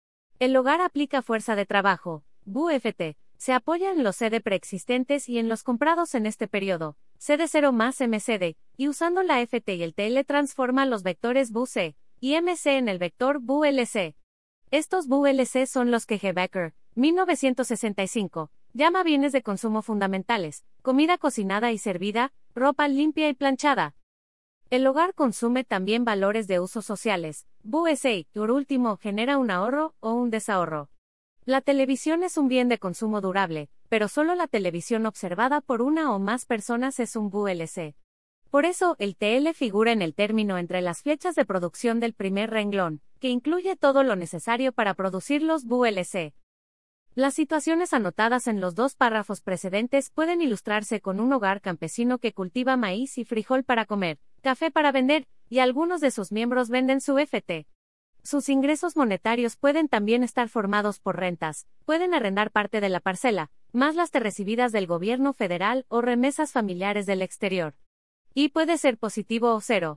El hogar aplica fuerza de trabajo, B U F T, se apoya en los C D preexistentes y en los comprados en este periodo, C D cero más M C D, y usando la F T y el T L transforma los vectores B U C y M C en el vector B U L C. Estos B U L C son los que G. Becker, mil novecientos sesenta y cinco, llama bienes de consumo fundamentales, comida cocinada y servida, ropa limpia y planchada. El hogar consume también valores de usos sociales, B U S y, por último, genera un ahorro o un desahorro. La televisión es un bien de consumo durable, pero solo la televisión observada por una o más personas es un B U L C. Por eso, el T L figura en el término entre las flechas de producción del primer renglón, que incluye todo lo necesario para producir los B U L C. Las situaciones anotadas en los dos párrafos precedentes pueden ilustrarse con un hogar campesino que cultiva maíz y frijol para comer, café para vender, y algunos de sus miembros venden su F T. Sus ingresos monetarios pueden también estar formados por rentas, pueden arrendar parte de la parcela, más las recibidas del gobierno federal o remesas familiares del exterior. Y puede ser positivo o cero.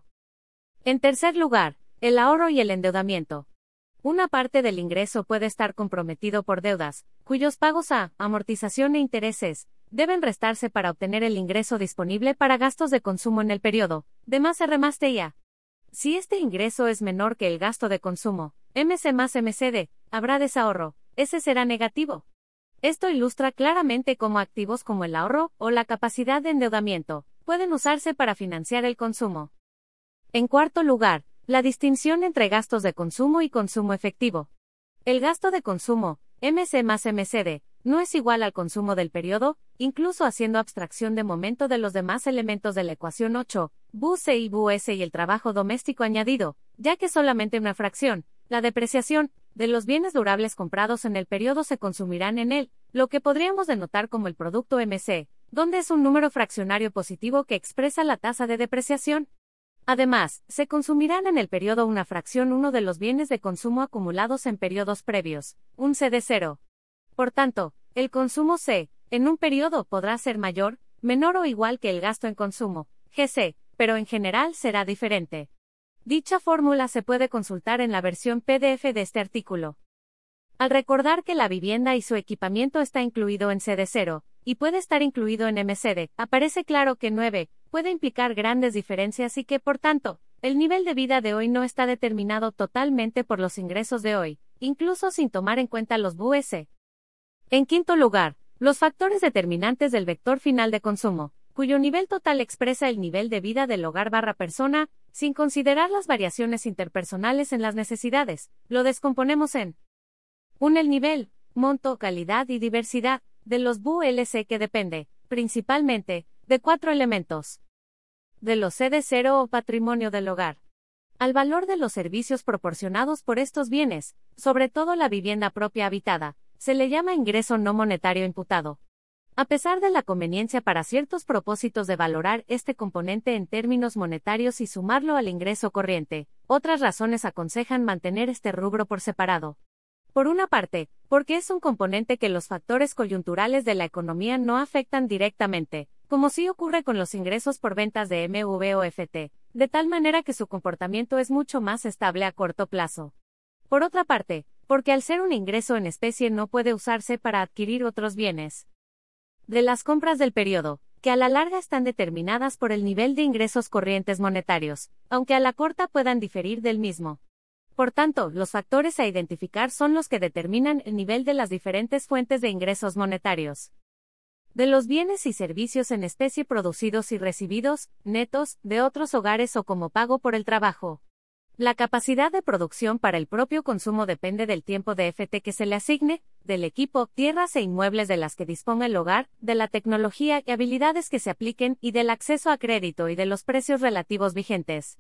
En tercer lugar, el ahorro y el endeudamiento. Una parte del ingreso puede estar comprometido por deudas, cuyos pagos a amortización e intereses deben restarse para obtener el ingreso disponible para gastos de consumo en el periodo, de más R más T I A. Si este ingreso es menor que el gasto de consumo, M C más M C D, habrá desahorro, ese será negativo. Esto ilustra claramente cómo activos como el ahorro o la capacidad de endeudamiento pueden usarse para financiar el consumo. En cuarto lugar, la distinción entre gastos de consumo y consumo efectivo. El gasto de consumo, M C más M C D, no es igual al consumo del periodo, incluso haciendo abstracción de momento de los demás elementos de la ecuación ocho, B U C y B U S y el trabajo doméstico añadido, ya que solamente una fracción, la depreciación, de los bienes durables comprados en el periodo se consumirán en él, lo que podríamos denotar como el producto M C, donde es un número fraccionario positivo que expresa la tasa de depreciación. Además, se consumirán en el periodo una fracción uno de los bienes de consumo acumulados en periodos previos, un C D cero. Por tanto, el consumo C, en un periodo podrá ser mayor, menor o igual que el gasto en consumo, G C, pero en general será diferente. Dicha fórmula se puede consultar en la versión P D F de este artículo. Al recordar que la vivienda y su equipamiento está incluido en C D cero, y puede estar incluido en M C D, aparece claro que nueve puede implicar grandes diferencias y que, por tanto, el nivel de vida de hoy no está determinado totalmente por los ingresos de hoy, incluso sin tomar en cuenta los B U S. En quinto lugar, los factores determinantes del vector final de consumo, cuyo nivel total expresa el nivel de vida del hogar barra persona, sin considerar las variaciones interpersonales en las necesidades, lo descomponemos en uno. El nivel, monto, calidad y diversidad de los B U L C que depende, principalmente, de cuatro elementos. De los C D cero o patrimonio del hogar. Al valor de los servicios proporcionados por estos bienes, sobre todo la vivienda propia habitada, se le llama ingreso no monetario imputado. A pesar de la conveniencia para ciertos propósitos de valorar este componente en términos monetarios y sumarlo al ingreso corriente, otras razones aconsejan mantener este rubro por separado. Por una parte, porque es un componente que los factores coyunturales de la economía no afectan directamente, como sí ocurre con los ingresos por ventas de M V o F T, de tal manera que su comportamiento es mucho más estable a corto plazo. Por otra parte, porque al ser un ingreso en especie no puede usarse para adquirir otros bienes. De las compras del periodo, que a la larga están determinadas por el nivel de ingresos corrientes monetarios, aunque a la corta puedan diferir del mismo. Por tanto, los factores a identificar son los que determinan el nivel de las diferentes fuentes de ingresos monetarios. De los bienes y servicios en especie producidos y recibidos, netos, de otros hogares o como pago por el trabajo. La capacidad de producción para el propio consumo depende del tiempo de F T que se le asigne, del equipo, tierras e inmuebles de las que disponga el hogar, de la tecnología y habilidades que se apliquen y del acceso a crédito y de los precios relativos vigentes.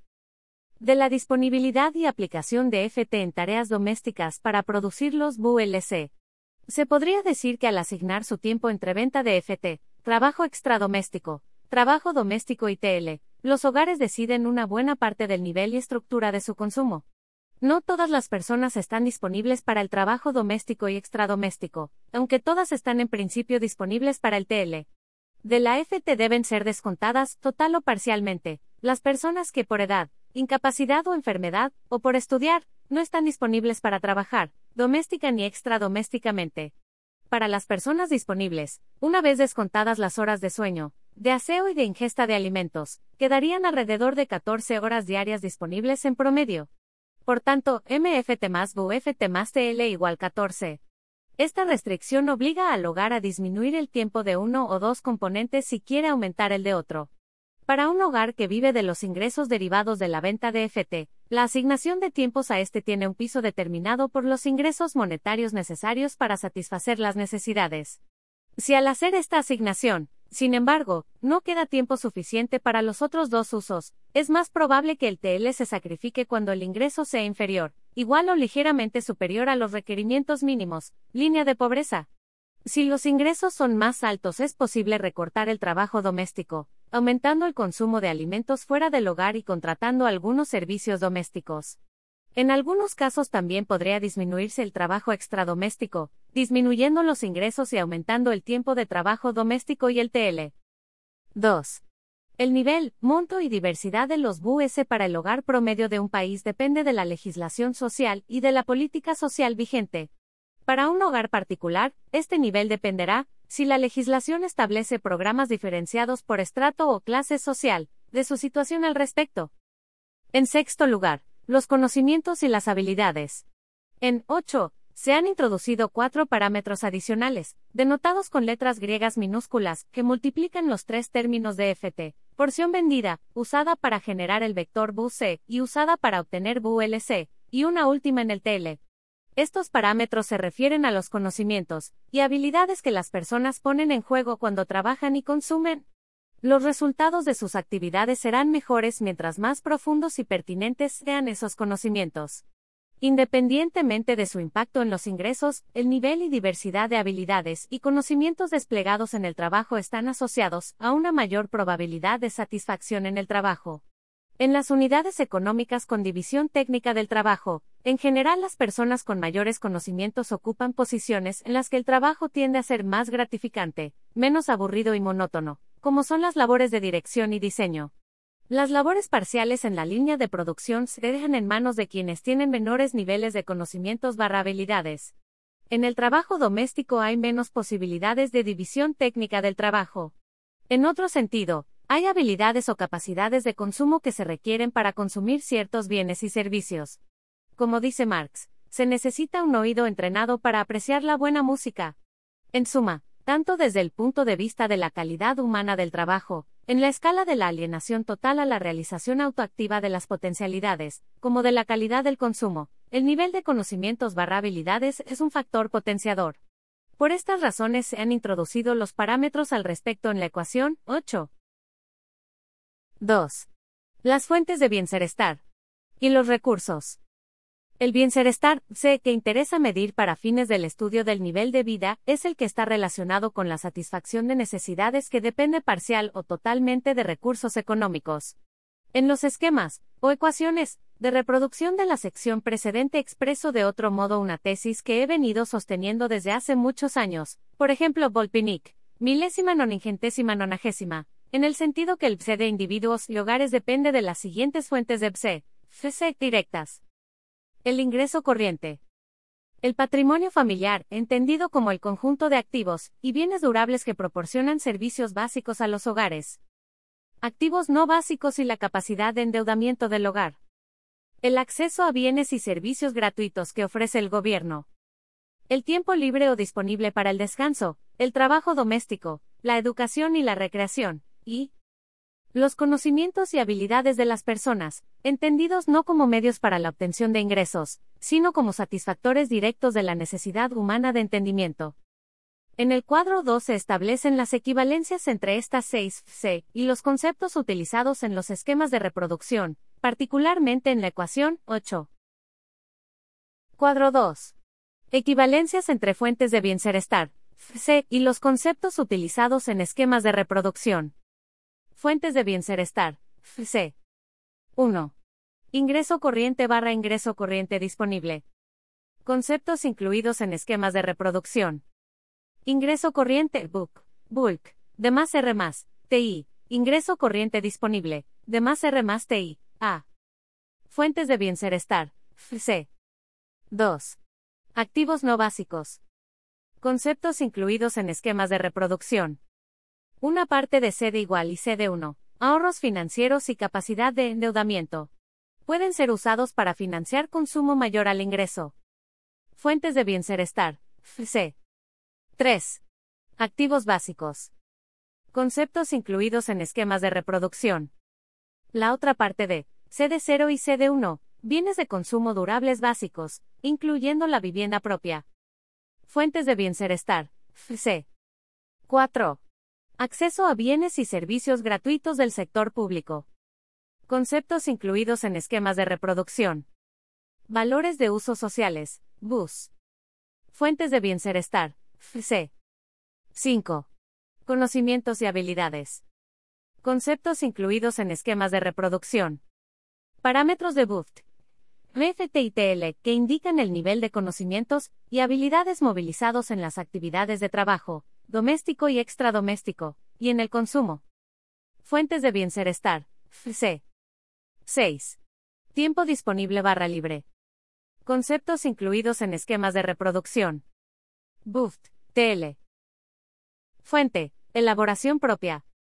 De la disponibilidad y aplicación de F T en tareas domésticas para producir los V U L C. Se podría decir que al asignar su tiempo entre venta de F T, trabajo extradoméstico, trabajo doméstico y T L, los hogares deciden una buena parte del nivel y estructura de su consumo. No todas las personas están disponibles para el trabajo doméstico y extradoméstico, aunque todas están en principio disponibles para el T L. De la F T deben ser descontadas, total o parcialmente, las personas que por edad, incapacidad o enfermedad, o por estudiar, no están disponibles para trabajar, doméstica ni extradomésticamente. Para las personas disponibles, una vez descontadas las horas de sueño, de aseo y de ingesta de alimentos, quedarían alrededor de catorce horas diarias disponibles en promedio. Por tanto, M F T más V U F T más T L igual catorce. Esta restricción obliga al hogar a disminuir el tiempo de uno o dos componentes si quiere aumentar el de otro. Para un hogar que vive de los ingresos derivados de la venta de F T, la asignación de tiempos a este tiene un piso determinado por los ingresos monetarios necesarios para satisfacer las necesidades. Si al hacer esta asignación, sin embargo, no queda tiempo suficiente para los otros dos usos, es más probable que el T L se sacrifique cuando el ingreso sea inferior, igual o ligeramente superior a los requerimientos mínimos, línea de pobreza. Si los ingresos son más altos, es posible recortar el trabajo doméstico, aumentando el consumo de alimentos fuera del hogar y contratando algunos servicios domésticos. En algunos casos también podría disminuirse el trabajo extradoméstico, disminuyendo los ingresos y aumentando el tiempo de trabajo doméstico y el T L. dos. El nivel, monto y diversidad de los V U S para el hogar promedio de un país depende de la legislación social y de la política social vigente. Para un hogar particular, este nivel dependerá, si la legislación establece programas diferenciados por estrato o clase social, de su situación al respecto. En sexto lugar, los conocimientos y las habilidades. En ocho. Se han introducido cuatro parámetros adicionales, denotados con letras griegas minúsculas, que multiplican los tres términos de F T, porción vendida, usada para generar el vector V U C y usada para obtener V U L C, y una última en el T L. Estos parámetros se refieren a los conocimientos y habilidades que las personas ponen en juego cuando trabajan y consumen. Los resultados de sus actividades serán mejores mientras más profundos y pertinentes sean esos conocimientos. Independientemente de su impacto en los ingresos, el nivel y diversidad de habilidades y conocimientos desplegados en el trabajo están asociados a una mayor probabilidad de satisfacción en el trabajo. En las unidades económicas con división técnica del trabajo, en general las personas con mayores conocimientos ocupan posiciones en las que el trabajo tiende a ser más gratificante, menos aburrido y monótono, como son las labores de dirección y diseño. Las labores parciales en la línea de producción se dejan en manos de quienes tienen menores niveles de conocimientos barra habilidades. En el trabajo doméstico hay menos posibilidades de división técnica del trabajo. En otro sentido, hay habilidades o capacidades de consumo que se requieren para consumir ciertos bienes y servicios. Como dice Marx, se necesita un oído entrenado para apreciar la buena música. En suma, tanto desde el punto de vista de la calidad humana del trabajo, en la escala de la alienación total a la realización autoactiva de las potencialidades, como de la calidad del consumo, el nivel de conocimientos barra habilidades es un factor potenciador. Por estas razones se han introducido los parámetros al respecto en la ecuación ocho. dos. Las fuentes de bienestar. Y los recursos. El bienestar C que interesa medir para fines del estudio del nivel de vida es el que está relacionado con la satisfacción de necesidades que depende parcial o totalmente de recursos económicos. En los esquemas, o ecuaciones, de reproducción de la sección precedente expreso de otro modo una tesis que he venido sosteniendo desde hace muchos años, por ejemplo Volpinic, milésima noningentésima nonagésima, en el sentido que el B C de individuos y hogares depende de las siguientes fuentes de B C, F C directas. El ingreso corriente. El patrimonio familiar, entendido como el conjunto de activos y bienes durables que proporcionan servicios básicos a los hogares. Activos no básicos y la capacidad de endeudamiento del hogar. El acceso a bienes y servicios gratuitos que ofrece el gobierno. El tiempo libre o disponible para el descanso, el trabajo doméstico, la educación y la recreación, y los conocimientos y habilidades de las personas, entendidos no como medios para la obtención de ingresos, sino como satisfactores directos de la necesidad humana de entendimiento. En el cuadro dos se establecen las equivalencias entre estas seis F C y los conceptos utilizados en los esquemas de reproducción, particularmente en la ecuación ocho. Cuadro dos. Equivalencias entre fuentes de bienestar, F C, y los conceptos utilizados en esquemas de reproducción. Fuentes de bienestar, F C. uno. Ingreso corriente barra ingreso corriente disponible. Conceptos incluidos en esquemas de reproducción. Ingreso corriente, B U C, bulk, D más R más, T I, ingreso corriente disponible, D más R más T I, A. Fuentes de bienestar, F C. dos. Activos no básicos. Conceptos incluidos en esquemas de reproducción. Una parte de C de igual y C de uno, ahorros financieros y capacidad de endeudamiento. Pueden ser usados para financiar consumo mayor al ingreso. Fuentes de bienestar, F C. tres. Activos básicos. Conceptos incluidos en esquemas de reproducción. La otra parte de C de cero y C de uno, bienes de consumo durables básicos, incluyendo la vivienda propia. Fuentes de bienestar, F C. cuatro. Acceso a bienes y servicios gratuitos del sector público. Conceptos incluidos en esquemas de reproducción. Valores de usos sociales, B U S. Fuentes de bienestar, F C. cinco. Conocimientos y habilidades. Conceptos incluidos en esquemas de reproducción. Parámetros de B U F T. F T y T L, que indican el nivel de conocimientos y habilidades movilizados en las actividades de trabajo, doméstico y extradoméstico, y en el consumo. Fuentes de bienestar, F C. seis. Tiempo disponible barra libre. Conceptos incluidos en esquemas de reproducción. B U F T, T L. Fuente, elaboración propia.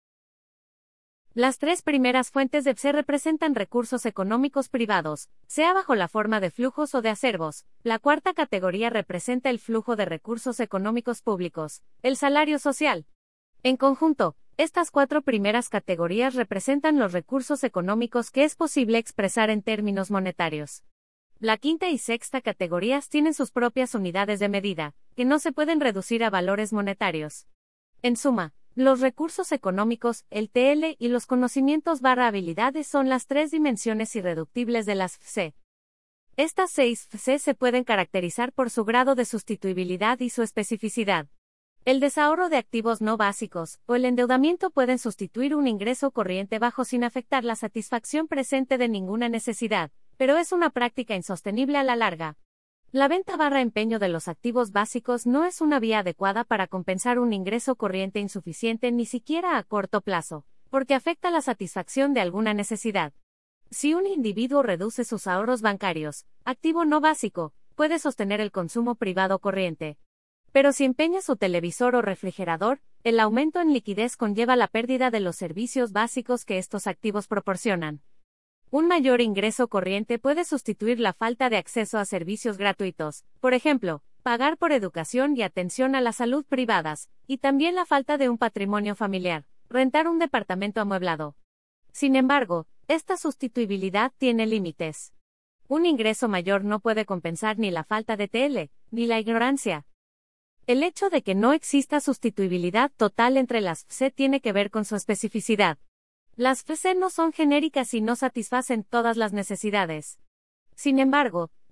Las tres primeras fuentes de B C representan recursos económicos privados, sea bajo la forma de flujos o de acervos. La cuarta categoría representa el flujo de recursos económicos públicos, el salario social. En conjunto, estas cuatro primeras categorías representan los recursos económicos que es posible expresar en términos monetarios. La quinta y sexta categorías tienen sus propias unidades de medida, que no se pueden reducir a valores monetarios. En suma, los recursos económicos, el T L y los conocimientos barra habilidades son las tres dimensiones irreductibles de las F C. Estas seis F C se pueden caracterizar por su grado de sustituibilidad y su especificidad. El desahorro de activos no básicos, o el endeudamiento pueden sustituir un ingreso corriente bajo sin afectar la satisfacción presente de ninguna necesidad, pero es una práctica insostenible a la larga. La venta barra empeño de los activos básicos no es una vía adecuada para compensar un ingreso corriente insuficiente ni siquiera a corto plazo, porque afecta la satisfacción de alguna necesidad. Si un individuo reduce sus ahorros bancarios, activo no básico, puede sostener el consumo privado corriente. Pero si empeña su televisor o refrigerador, el aumento en liquidez conlleva la pérdida de los servicios básicos que estos activos proporcionan. Un mayor ingreso corriente puede sustituir la falta de acceso a servicios gratuitos, por ejemplo, pagar por educación y atención a la salud privadas, y también la falta de un patrimonio familiar, rentar un departamento amueblado. Sin embargo, esta sustituibilidad tiene límites. Un ingreso mayor no puede compensar ni la falta de T L, ni la ignorancia. El hecho de que no exista sustituibilidad total entre las F C tiene que ver con su especificidad. Las F C no son genéricas y no satisfacen todas las necesidades. Sin embargo,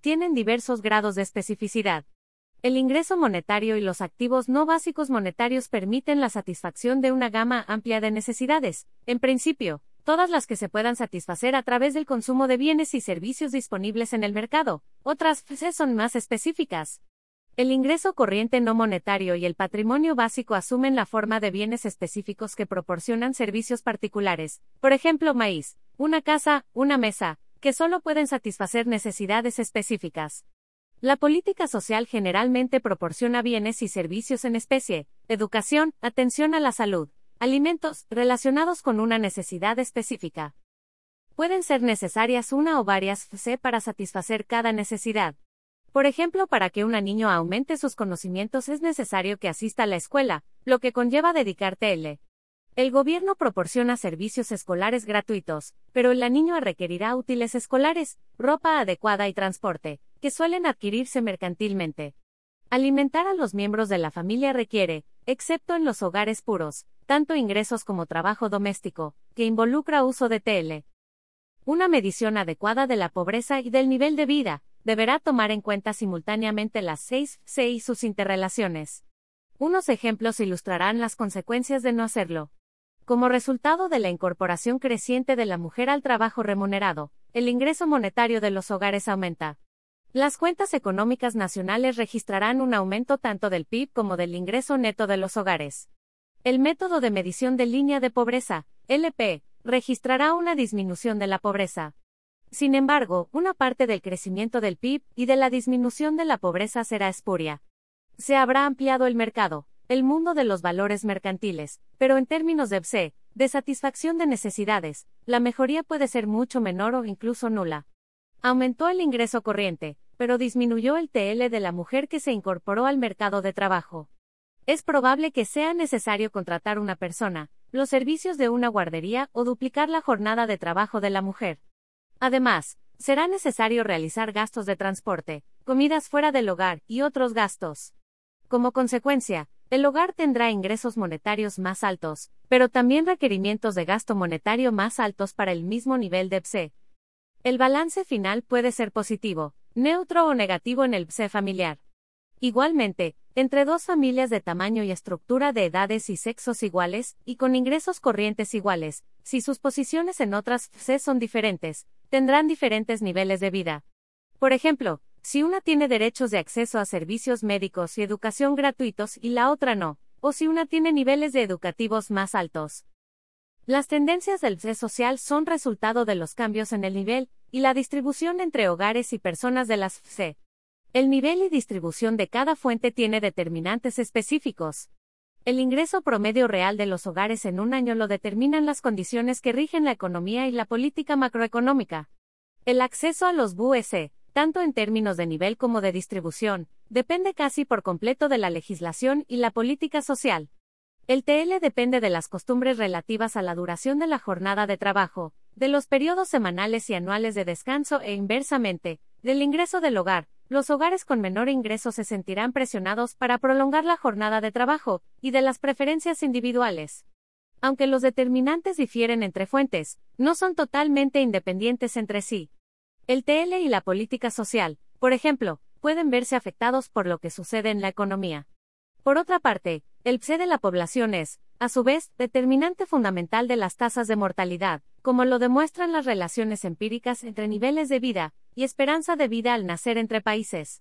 tienen diversos grados de especificidad. El ingreso monetario y los activos no básicos monetarios permiten la satisfacción de una gama amplia de necesidades, en principio, todas las que se puedan satisfacer a través del consumo de bienes y servicios disponibles en el mercado. Otras F S E son más específicas. El ingreso corriente no monetario y el patrimonio básico asumen la forma de bienes específicos que proporcionan servicios particulares, por ejemplo maíz, una casa, una mesa, que solo pueden satisfacer necesidades específicas. La política social generalmente proporciona bienes y servicios en especie, educación, atención a la salud, alimentos, relacionados con una necesidad específica. Pueden ser necesarias una o varias F S E para satisfacer cada necesidad. Por ejemplo, para que un niño aumente sus conocimientos es necesario que asista a la escuela, lo que conlleva dedicar T L. El gobierno proporciona servicios escolares gratuitos, pero el niño requerirá útiles escolares, ropa adecuada y transporte, que suelen adquirirse mercantilmente. Alimentar a los miembros de la familia requiere, excepto en los hogares puros, tanto ingresos como trabajo doméstico, que involucra uso de T L. Una medición adecuada de la pobreza y del nivel de vida deberá tomar en cuenta simultáneamente las seis F S E y sus interrelaciones. Unos ejemplos ilustrarán las consecuencias de no hacerlo. Como resultado de la incorporación creciente de la mujer al trabajo remunerado, el ingreso monetario de los hogares aumenta. Las cuentas económicas nacionales registrarán un aumento tanto del P I B como del ingreso neto de los hogares. El método de medición de línea de pobreza, L P, registrará una disminución de la pobreza. Sin embargo, una parte del crecimiento del P I B y de la disminución de la pobreza será espuria. Se habrá ampliado el mercado, el mundo de los valores mercantiles, pero en términos de F S E, de satisfacción de necesidades, la mejoría puede ser mucho menor o incluso nula. Aumentó el ingreso corriente, pero disminuyó el T L de la mujer que se incorporó al mercado de trabajo. Es probable que sea necesario contratar una persona, los servicios de una guardería o duplicar la jornada de trabajo de la mujer. Además, será necesario realizar gastos de transporte, comidas fuera del hogar y otros gastos. Como consecuencia, el hogar tendrá ingresos monetarios más altos, pero también requerimientos de gasto monetario más altos para el mismo nivel de F S E. El balance final puede ser positivo, neutro o negativo en el F S E familiar. Igualmente, entre dos familias de tamaño y estructura de edades y sexos iguales, y con ingresos corrientes iguales, si sus posiciones en otras F S E son diferentes, tendrán diferentes niveles de vida. Por ejemplo, si una tiene derechos de acceso a servicios médicos y educación gratuitos y la otra no, o si una tiene niveles de educativos más altos. Las tendencias del F S E social son resultado de los cambios en el nivel y la distribución entre hogares y personas de las F S E. El nivel y distribución de cada fuente tiene determinantes específicos. El ingreso promedio real de los hogares en un año lo determinan las condiciones que rigen la economía y la política macroeconómica. El acceso a los B U S E, tanto en términos de nivel como de distribución, depende casi por completo de la legislación y la política social. El T L depende de las costumbres relativas a la duración de la jornada de trabajo, de los periodos semanales y anuales de descanso e inversamente, del ingreso del hogar. Los hogares con menor ingreso se sentirán presionados para prolongar la jornada de trabajo, y de las preferencias individuales. Aunque los determinantes difieren entre fuentes, no son totalmente independientes entre sí. El T L y la política social, por ejemplo, pueden verse afectados por lo que sucede en la economía. Por otra parte, el P S E de la población es, a su vez, determinante fundamental de las tasas de mortalidad, como lo demuestran las relaciones empíricas entre niveles de vida y esperanza de vida al nacer entre países.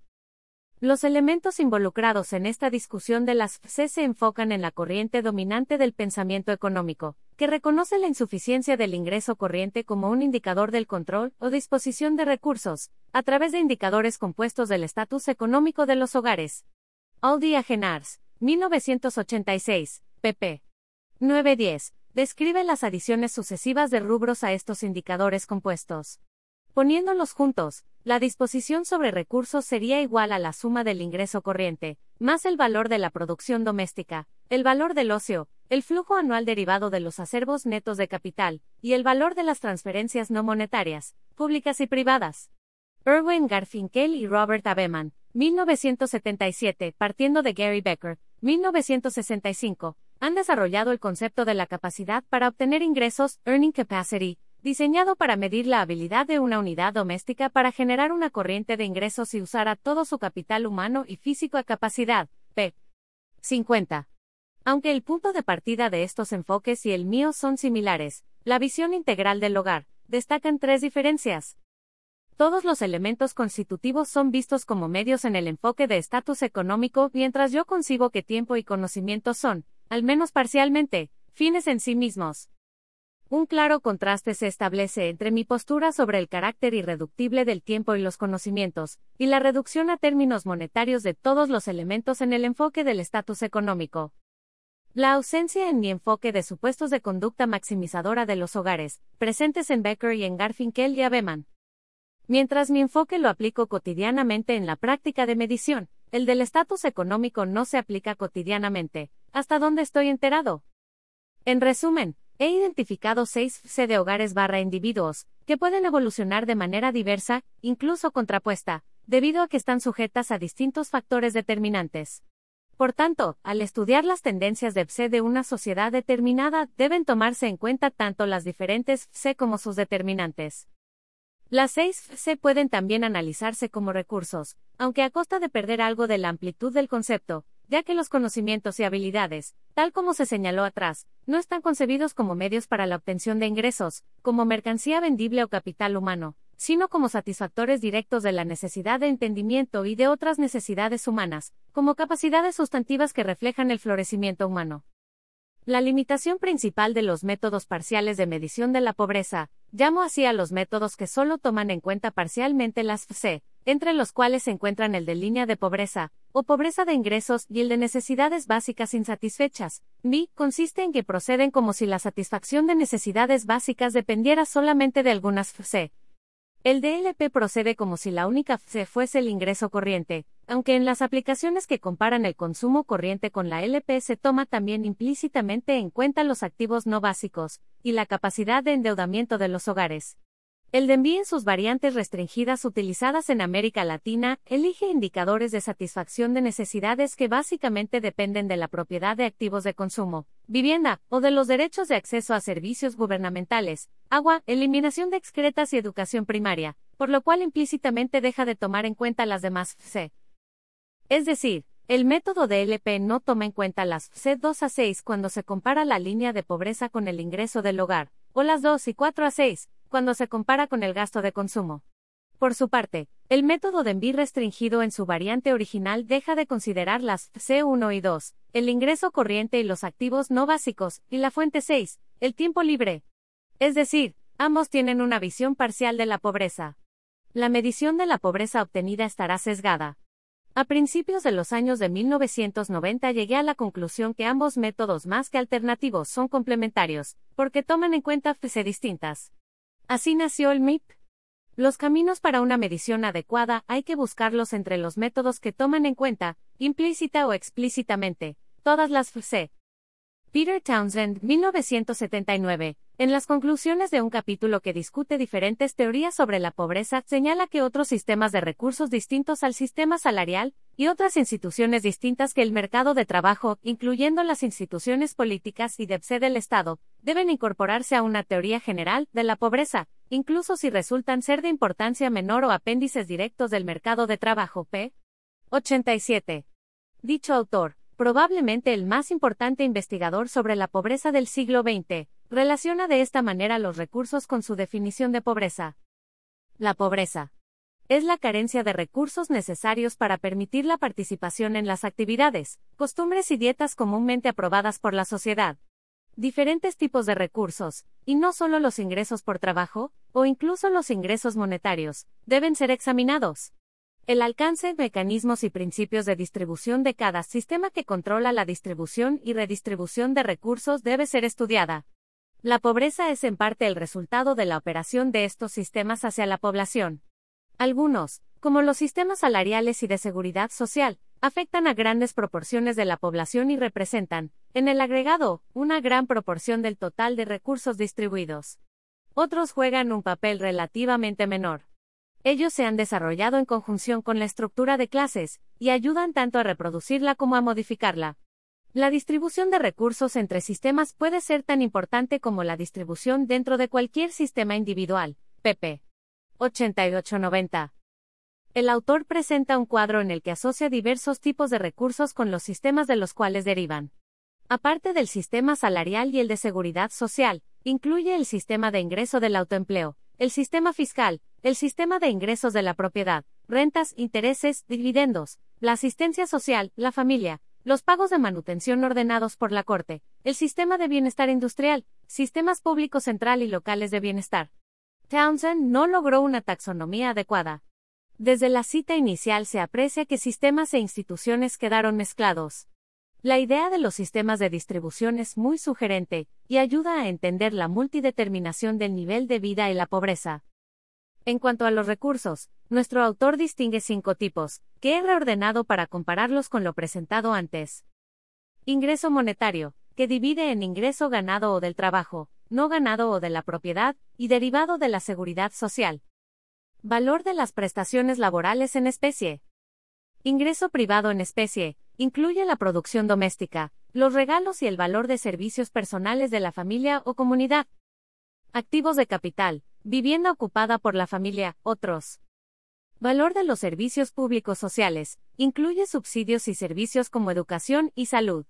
Los elementos involucrados en esta discusión de las F S E se enfocan en la corriente dominante del pensamiento económico, que reconoce la insuficiencia del ingreso corriente como un indicador del control o disposición de recursos, a través de indicadores compuestos del estatus económico de los hogares. Aldi Agenars, mil novecientos ochenta y seis, pp. nueve diez, describe las adiciones sucesivas de rubros a estos indicadores compuestos. Poniéndolos juntos, la disposición sobre recursos sería igual a la suma del ingreso corriente, más el valor de la producción doméstica, el valor del ocio, el flujo anual derivado de los acervos netos de capital, y el valor de las transferencias no monetarias, públicas y privadas. Erwin Garfinkel y Robert Abeman, mil novecientos setenta y siete, partiendo de Gary Becker, mil novecientos sesenta y cinco, han desarrollado el concepto de la capacidad para obtener ingresos, earning capacity, diseñado para medir la habilidad de una unidad doméstica para generar una corriente de ingresos y usar a todo su capital humano y físico a capacidad, p. cincuenta. Aunque el punto de partida de estos enfoques y el mío son similares, la visión integral del hogar, destacan tres diferencias. Todos los elementos constitutivos son vistos como medios en el enfoque de estatus económico, mientras yo concibo que tiempo y conocimiento son, al menos parcialmente, fines en sí mismos. Un claro contraste se establece entre mi postura sobre el carácter irreductible del tiempo y los conocimientos, y la reducción a términos monetarios de todos los elementos en el enfoque del estatus económico. La ausencia en mi enfoque de supuestos de conducta maximizadora de los hogares, presentes en Becker y en Garfinkel y Abeman. Mientras mi enfoque lo aplico cotidianamente en la práctica de medición, el del estatus económico no se aplica cotidianamente, hasta donde estoy enterado. En resumen, he identificado seis F C de hogares barra individuos, que pueden evolucionar de manera diversa, incluso contrapuesta, debido a que están sujetas a distintos factores determinantes. Por tanto, al estudiar las tendencias de F C de una sociedad determinada, deben tomarse en cuenta tanto las diferentes F C como sus determinantes. Las seis F C pueden también analizarse como recursos, aunque a costa de perder algo de la amplitud del concepto, ya que los conocimientos y habilidades, tal como se señaló atrás, no están concebidos como medios para la obtención de ingresos, como mercancía vendible o capital humano, sino como satisfactores directos de la necesidad de entendimiento y de otras necesidades humanas, como capacidades sustantivas que reflejan el florecimiento humano. La limitación principal de los métodos parciales de medición de la pobreza, llamo así a los métodos que solo toman en cuenta parcialmente las F C, entre los cuales se encuentran el de línea de pobreza, o pobreza de ingresos y el de necesidades básicas insatisfechas, M I, consiste en que proceden como si la satisfacción de necesidades básicas dependiera solamente de algunas F C. El D L P procede como si la única F C fuese el ingreso corriente, aunque en las aplicaciones que comparan el consumo corriente con la L P se toma también implícitamente en cuenta los activos no básicos, y la capacidad de endeudamiento de los hogares. El D E M B I en sus variantes restringidas utilizadas en América Latina, elige indicadores de satisfacción de necesidades que básicamente dependen de la propiedad de activos de consumo, vivienda, o de los derechos de acceso a servicios gubernamentales, agua, eliminación de excretas y educación primaria, por lo cual implícitamente deja de tomar en cuenta las demás F C. Es decir, el método D L P no toma en cuenta las F C dos a seis cuando se compara la línea de pobreza con el ingreso del hogar, o las dos y cuatro a seis, cuando se compara con el gasto de consumo. Por su parte, el método D E M B I restringido en su variante original deja de considerar las F C uno y dos, el ingreso corriente y los activos no básicos, y la fuente seis, el tiempo libre. Es decir, ambos tienen una visión parcial de la pobreza. La medición de la pobreza obtenida estará sesgada. A principios de los años de mil novecientos noventa llegué a la conclusión que ambos métodos más que alternativos son complementarios, porque toman en cuenta F C distintas. Así nació el M I P. Los caminos para una medición adecuada hay que buscarlos entre los métodos que toman en cuenta, implícita o explícitamente, todas las F C. Peter Townsend, mil novecientos setenta y nueve, en las conclusiones de un capítulo que discute diferentes teorías sobre la pobreza, señala que otros sistemas de recursos distintos al sistema salarial, y otras instituciones distintas que el mercado de trabajo, incluyendo las instituciones políticas y de F C del Estado, deben incorporarse a una teoría general de la pobreza, incluso si resultan ser de importancia menor o apéndices directos del mercado de trabajo. p. ochenta y siete. Dicho autor, probablemente el más importante investigador sobre la pobreza del siglo veinte, relaciona de esta manera los recursos con su definición de pobreza. La pobreza es la carencia de recursos necesarios para permitir la participación en las actividades, costumbres y dietas comúnmente aprobadas por la sociedad. Diferentes tipos de recursos, y no solo los ingresos por trabajo, o incluso los ingresos monetarios, deben ser examinados. El alcance, mecanismos y principios de distribución de cada sistema que controla la distribución y redistribución de recursos debe ser estudiada. La pobreza es en parte el resultado de la operación de estos sistemas hacia la población. Algunos, como los sistemas salariales y de seguridad social, afectan a grandes proporciones de la población y representan, en el agregado, una gran proporción del total de recursos distribuidos. Otros juegan un papel relativamente menor. Ellos se han desarrollado en conjunción con la estructura de clases, y ayudan tanto a reproducirla como a modificarla. La distribución de recursos entre sistemas puede ser tan importante como la distribución dentro de cualquier sistema individual. pp. ochenta y ocho noventa. El autor presenta un cuadro en el que asocia diversos tipos de recursos con los sistemas de los cuales derivan. Aparte del sistema salarial y el de seguridad social, incluye el sistema de ingreso del autoempleo, el sistema fiscal, el sistema de ingresos de la propiedad, rentas, intereses, dividendos, la asistencia social, la familia, los pagos de manutención ordenados por la Corte, el sistema de bienestar industrial, sistemas públicos central y locales de bienestar. Townsend no logró una taxonomía adecuada. Desde la cita inicial se aprecia que sistemas e instituciones quedaron mezclados. La idea de los sistemas de distribución es muy sugerente, y ayuda a entender la multideterminación del nivel de vida y la pobreza. En cuanto a los recursos, nuestro autor distingue cinco tipos, que he reordenado para compararlos con lo presentado antes. Ingreso monetario, que divide en ingreso ganado o del trabajo, no ganado o de la propiedad, y derivado de la seguridad social. Valor de las prestaciones laborales en especie. Ingreso privado en especie, incluye la producción doméstica, los regalos y el valor de servicios personales de la familia o comunidad. Activos de capital, vivienda ocupada por la familia, otros. Valor de los servicios públicos sociales, incluye subsidios y servicios como educación y salud.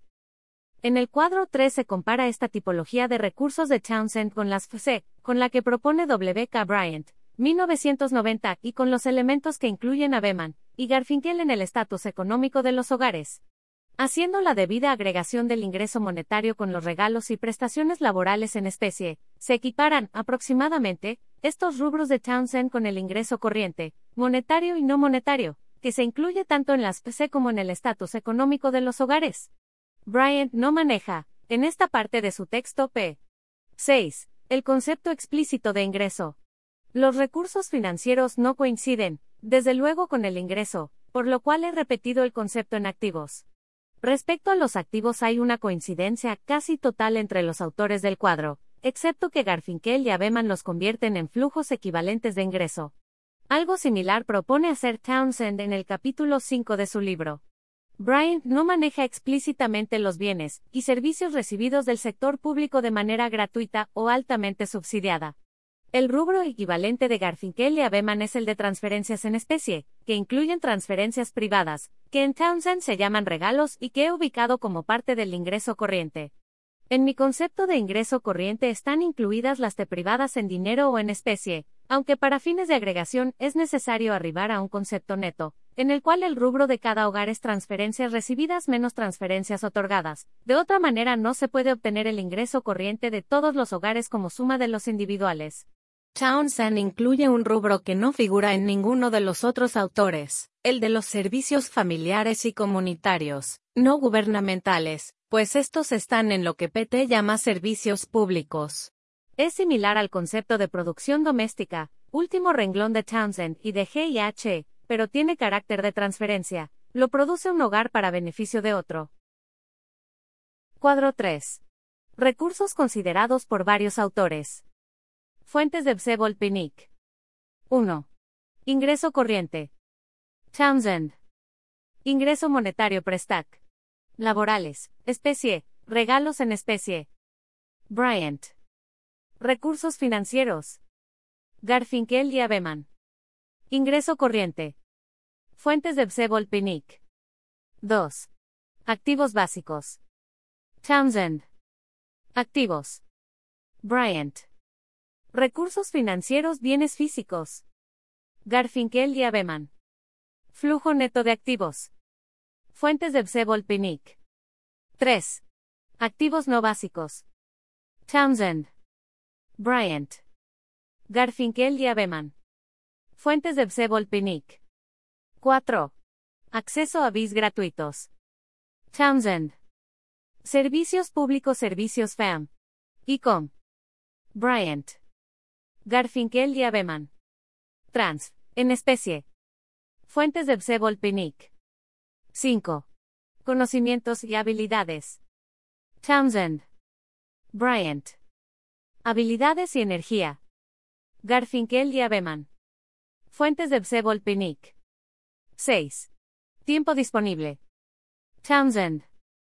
En el cuadro tres se compara esta tipología de recursos de Townsend con las F C, con la que propone W K Bryant, mil novecientos noventa, y con los elementos que incluyen a Beman y Garfinkel en el estatus económico de los hogares. Haciendo la debida agregación del ingreso monetario con los regalos y prestaciones laborales en especie, se equiparan, aproximadamente, estos rubros de Townsend con el ingreso corriente, monetario y no monetario, que se incluye tanto en las P C como en el estatus económico de los hogares. Bryant no maneja, en esta parte de su texto p. seis, el concepto explícito de ingreso. Los recursos financieros no coinciden, desde luego, con el ingreso, por lo cual he repetido el concepto en activos. Respecto a los activos hay una coincidencia casi total entre los autores del cuadro, excepto que Garfinkel y Abeman los convierten en flujos equivalentes de ingreso. Algo similar propone hacer Townsend en el capítulo cinco de su libro. Bryant no maneja explícitamente los bienes y servicios recibidos del sector público de manera gratuita o altamente subsidiada. El rubro equivalente de Garfinkel y Abeman es el de transferencias en especie, que incluyen transferencias privadas, que en Townsend se llaman regalos y que he ubicado como parte del ingreso corriente. En mi concepto de ingreso corriente están incluidas las T privadas en dinero o en especie, aunque para fines de agregación es necesario arribar a un concepto neto, en el cual el rubro de cada hogar es transferencias recibidas menos transferencias otorgadas. De otra manera no se puede obtener el ingreso corriente de todos los hogares como suma de los individuales. Townsend incluye un rubro que no figura en ninguno de los otros autores, el de los servicios familiares y comunitarios, no gubernamentales, pues estos están en lo que P T llama servicios públicos. Es similar al concepto de producción doméstica, último renglón de Townsend y de G y H, pero tiene carácter de transferencia, lo produce un hogar para beneficio de otro. Cuadro tres. Recursos considerados por varios autores. Fuentes de Vsevolod-Pinnick. uno. Ingreso corriente. Townsend. Ingreso monetario Prestak. Laborales, especie, regalos en especie. Bryant. Recursos financieros. Garfinkel y Abeman. Ingreso corriente. Fuentes de Vsevolod-Pinnick. dos. Activos básicos. Townsend. Activos. Bryant. Recursos financieros, bienes físicos. Garfinkel y Abeman. Flujo neto de activos. Fuentes de Vsevolod-Pinnick. tres. Activos no básicos. Townsend. Bryant. Garfinkel y Abeman. Fuentes de Vsevolod-Pinnick. cuatro. Acceso a B I S gratuitos. Townsend. Servicios públicos, servicios F A M. I C O M. Bryant. Garfinkel y Abeman. Trans, en especie. Fuentes de Vsevolod-Pinnick. cinco. Conocimientos y habilidades. Townsend. Bryant. Habilidades y energía. Garfinkel y Abeman. Fuentes de Vsevolod-Pinnick. seis. Tiempo disponible. Townsend.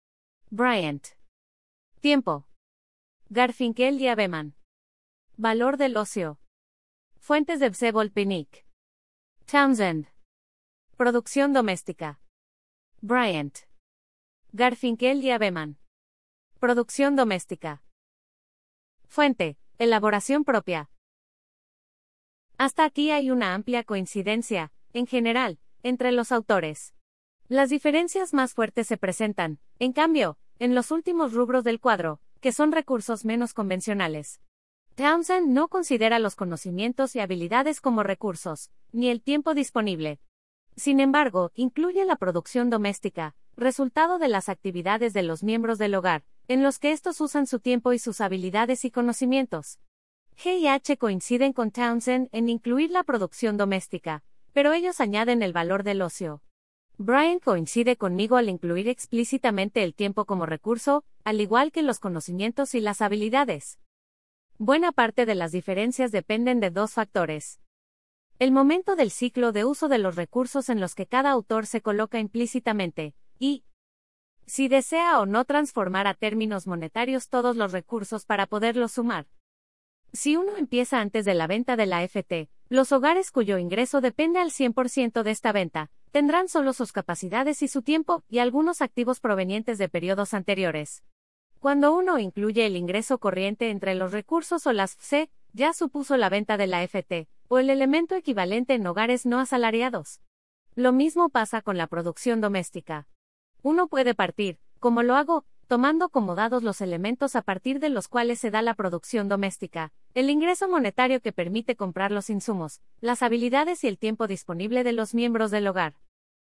Bryant. Tiempo. Garfinkel y Abeman. Valor del ocio. Fuentes de Vsevolpinic. Townsend. Producción doméstica. Bryant. Garfinkel y Abeman. Producción doméstica. Fuente. Elaboración propia. Hasta aquí hay una amplia coincidencia, en general, entre los autores. Las diferencias más fuertes se presentan, en cambio, en los últimos rubros del cuadro, que son recursos menos convencionales. Townsend no considera los conocimientos y habilidades como recursos, ni el tiempo disponible. Sin embargo, incluye la producción doméstica, resultado de las actividades de los miembros del hogar, en los que estos usan su tiempo y sus habilidades y conocimientos. G y H coinciden con Townsend en incluir la producción doméstica, pero ellos añaden el valor del ocio. Bryant coincide conmigo al incluir explícitamente el tiempo como recurso, al igual que los conocimientos y las habilidades. Buena parte de las diferencias dependen de dos factores. El momento del ciclo de uso de los recursos en los que cada autor se coloca implícitamente, y si desea o no transformar a términos monetarios todos los recursos para poderlos sumar. Si uno empieza antes de la venta de la F T, los hogares cuyo ingreso depende al cien por ciento de esta venta, tendrán solo sus capacidades y su tiempo, y algunos activos provenientes de periodos anteriores. Cuando uno incluye el ingreso corriente entre los recursos o las F C, ya supuso la venta de la F T, o el elemento equivalente en hogares no asalariados. Lo mismo pasa con la producción doméstica. Uno puede partir, como lo hago, tomando como dados los elementos a partir de los cuales se da la producción doméstica, el ingreso monetario que permite comprar los insumos, las habilidades y el tiempo disponible de los miembros del hogar.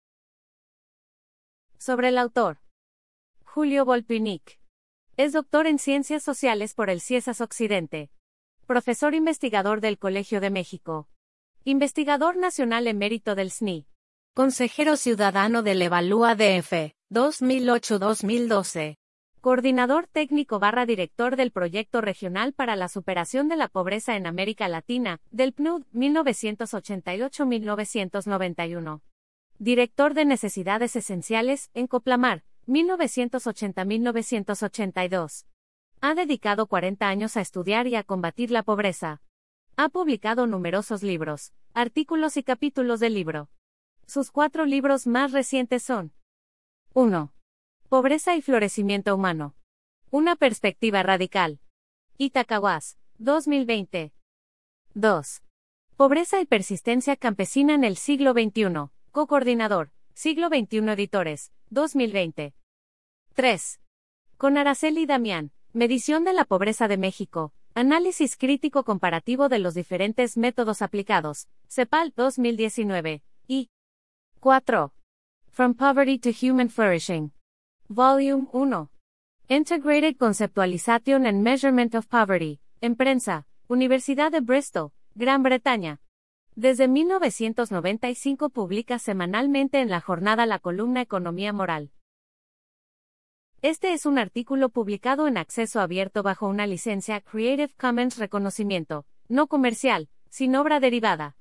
Sobre el autor. Julio Volpinic. Es doctor en Ciencias Sociales por el CIESAS Occidente. Profesor investigador del Colegio de México. Investigador nacional emérito del S N I. Consejero ciudadano del Evalúa D F, dos mil ocho a dos mil doce. Coordinador técnico barra director del Proyecto Regional para la Superación de la Pobreza en América Latina, del P N U D, mil novecientos ochenta y ocho a mil novecientos noventa y uno. Director de Necesidades Esenciales, en Coplamar, mil novecientos ochenta a mil novecientos ochenta y dos. Ha dedicado cuarenta años a estudiar y a combatir la pobreza. Ha publicado numerosos libros, artículos y capítulos del libro. Sus cuatro libros más recientes son: uno. Pobreza y florecimiento humano. Una perspectiva radical. Itacahuas, dos mil veinte. dos. Pobreza y persistencia campesina en el siglo veintiuno. Co-coordinador, Siglo veintiuno Editores, dos mil veinte. tres. Con Araceli Damián, Medición de la Pobreza de México. Análisis crítico comparativo de los diferentes métodos aplicados. CEPAL, dos mil diecinueve. Y cuatro. From Poverty to Human Flourishing. Volume uno. Integrated Conceptualization and Measurement of Poverty. En prensa, Universidad de Bristol, Gran Bretaña. Desde mil novecientos noventa y cinco publica semanalmente en La Jornada la columna Economía Moral. Este es un artículo publicado en acceso abierto bajo una licencia Creative Commons reconocimiento, no comercial, sin obra derivada.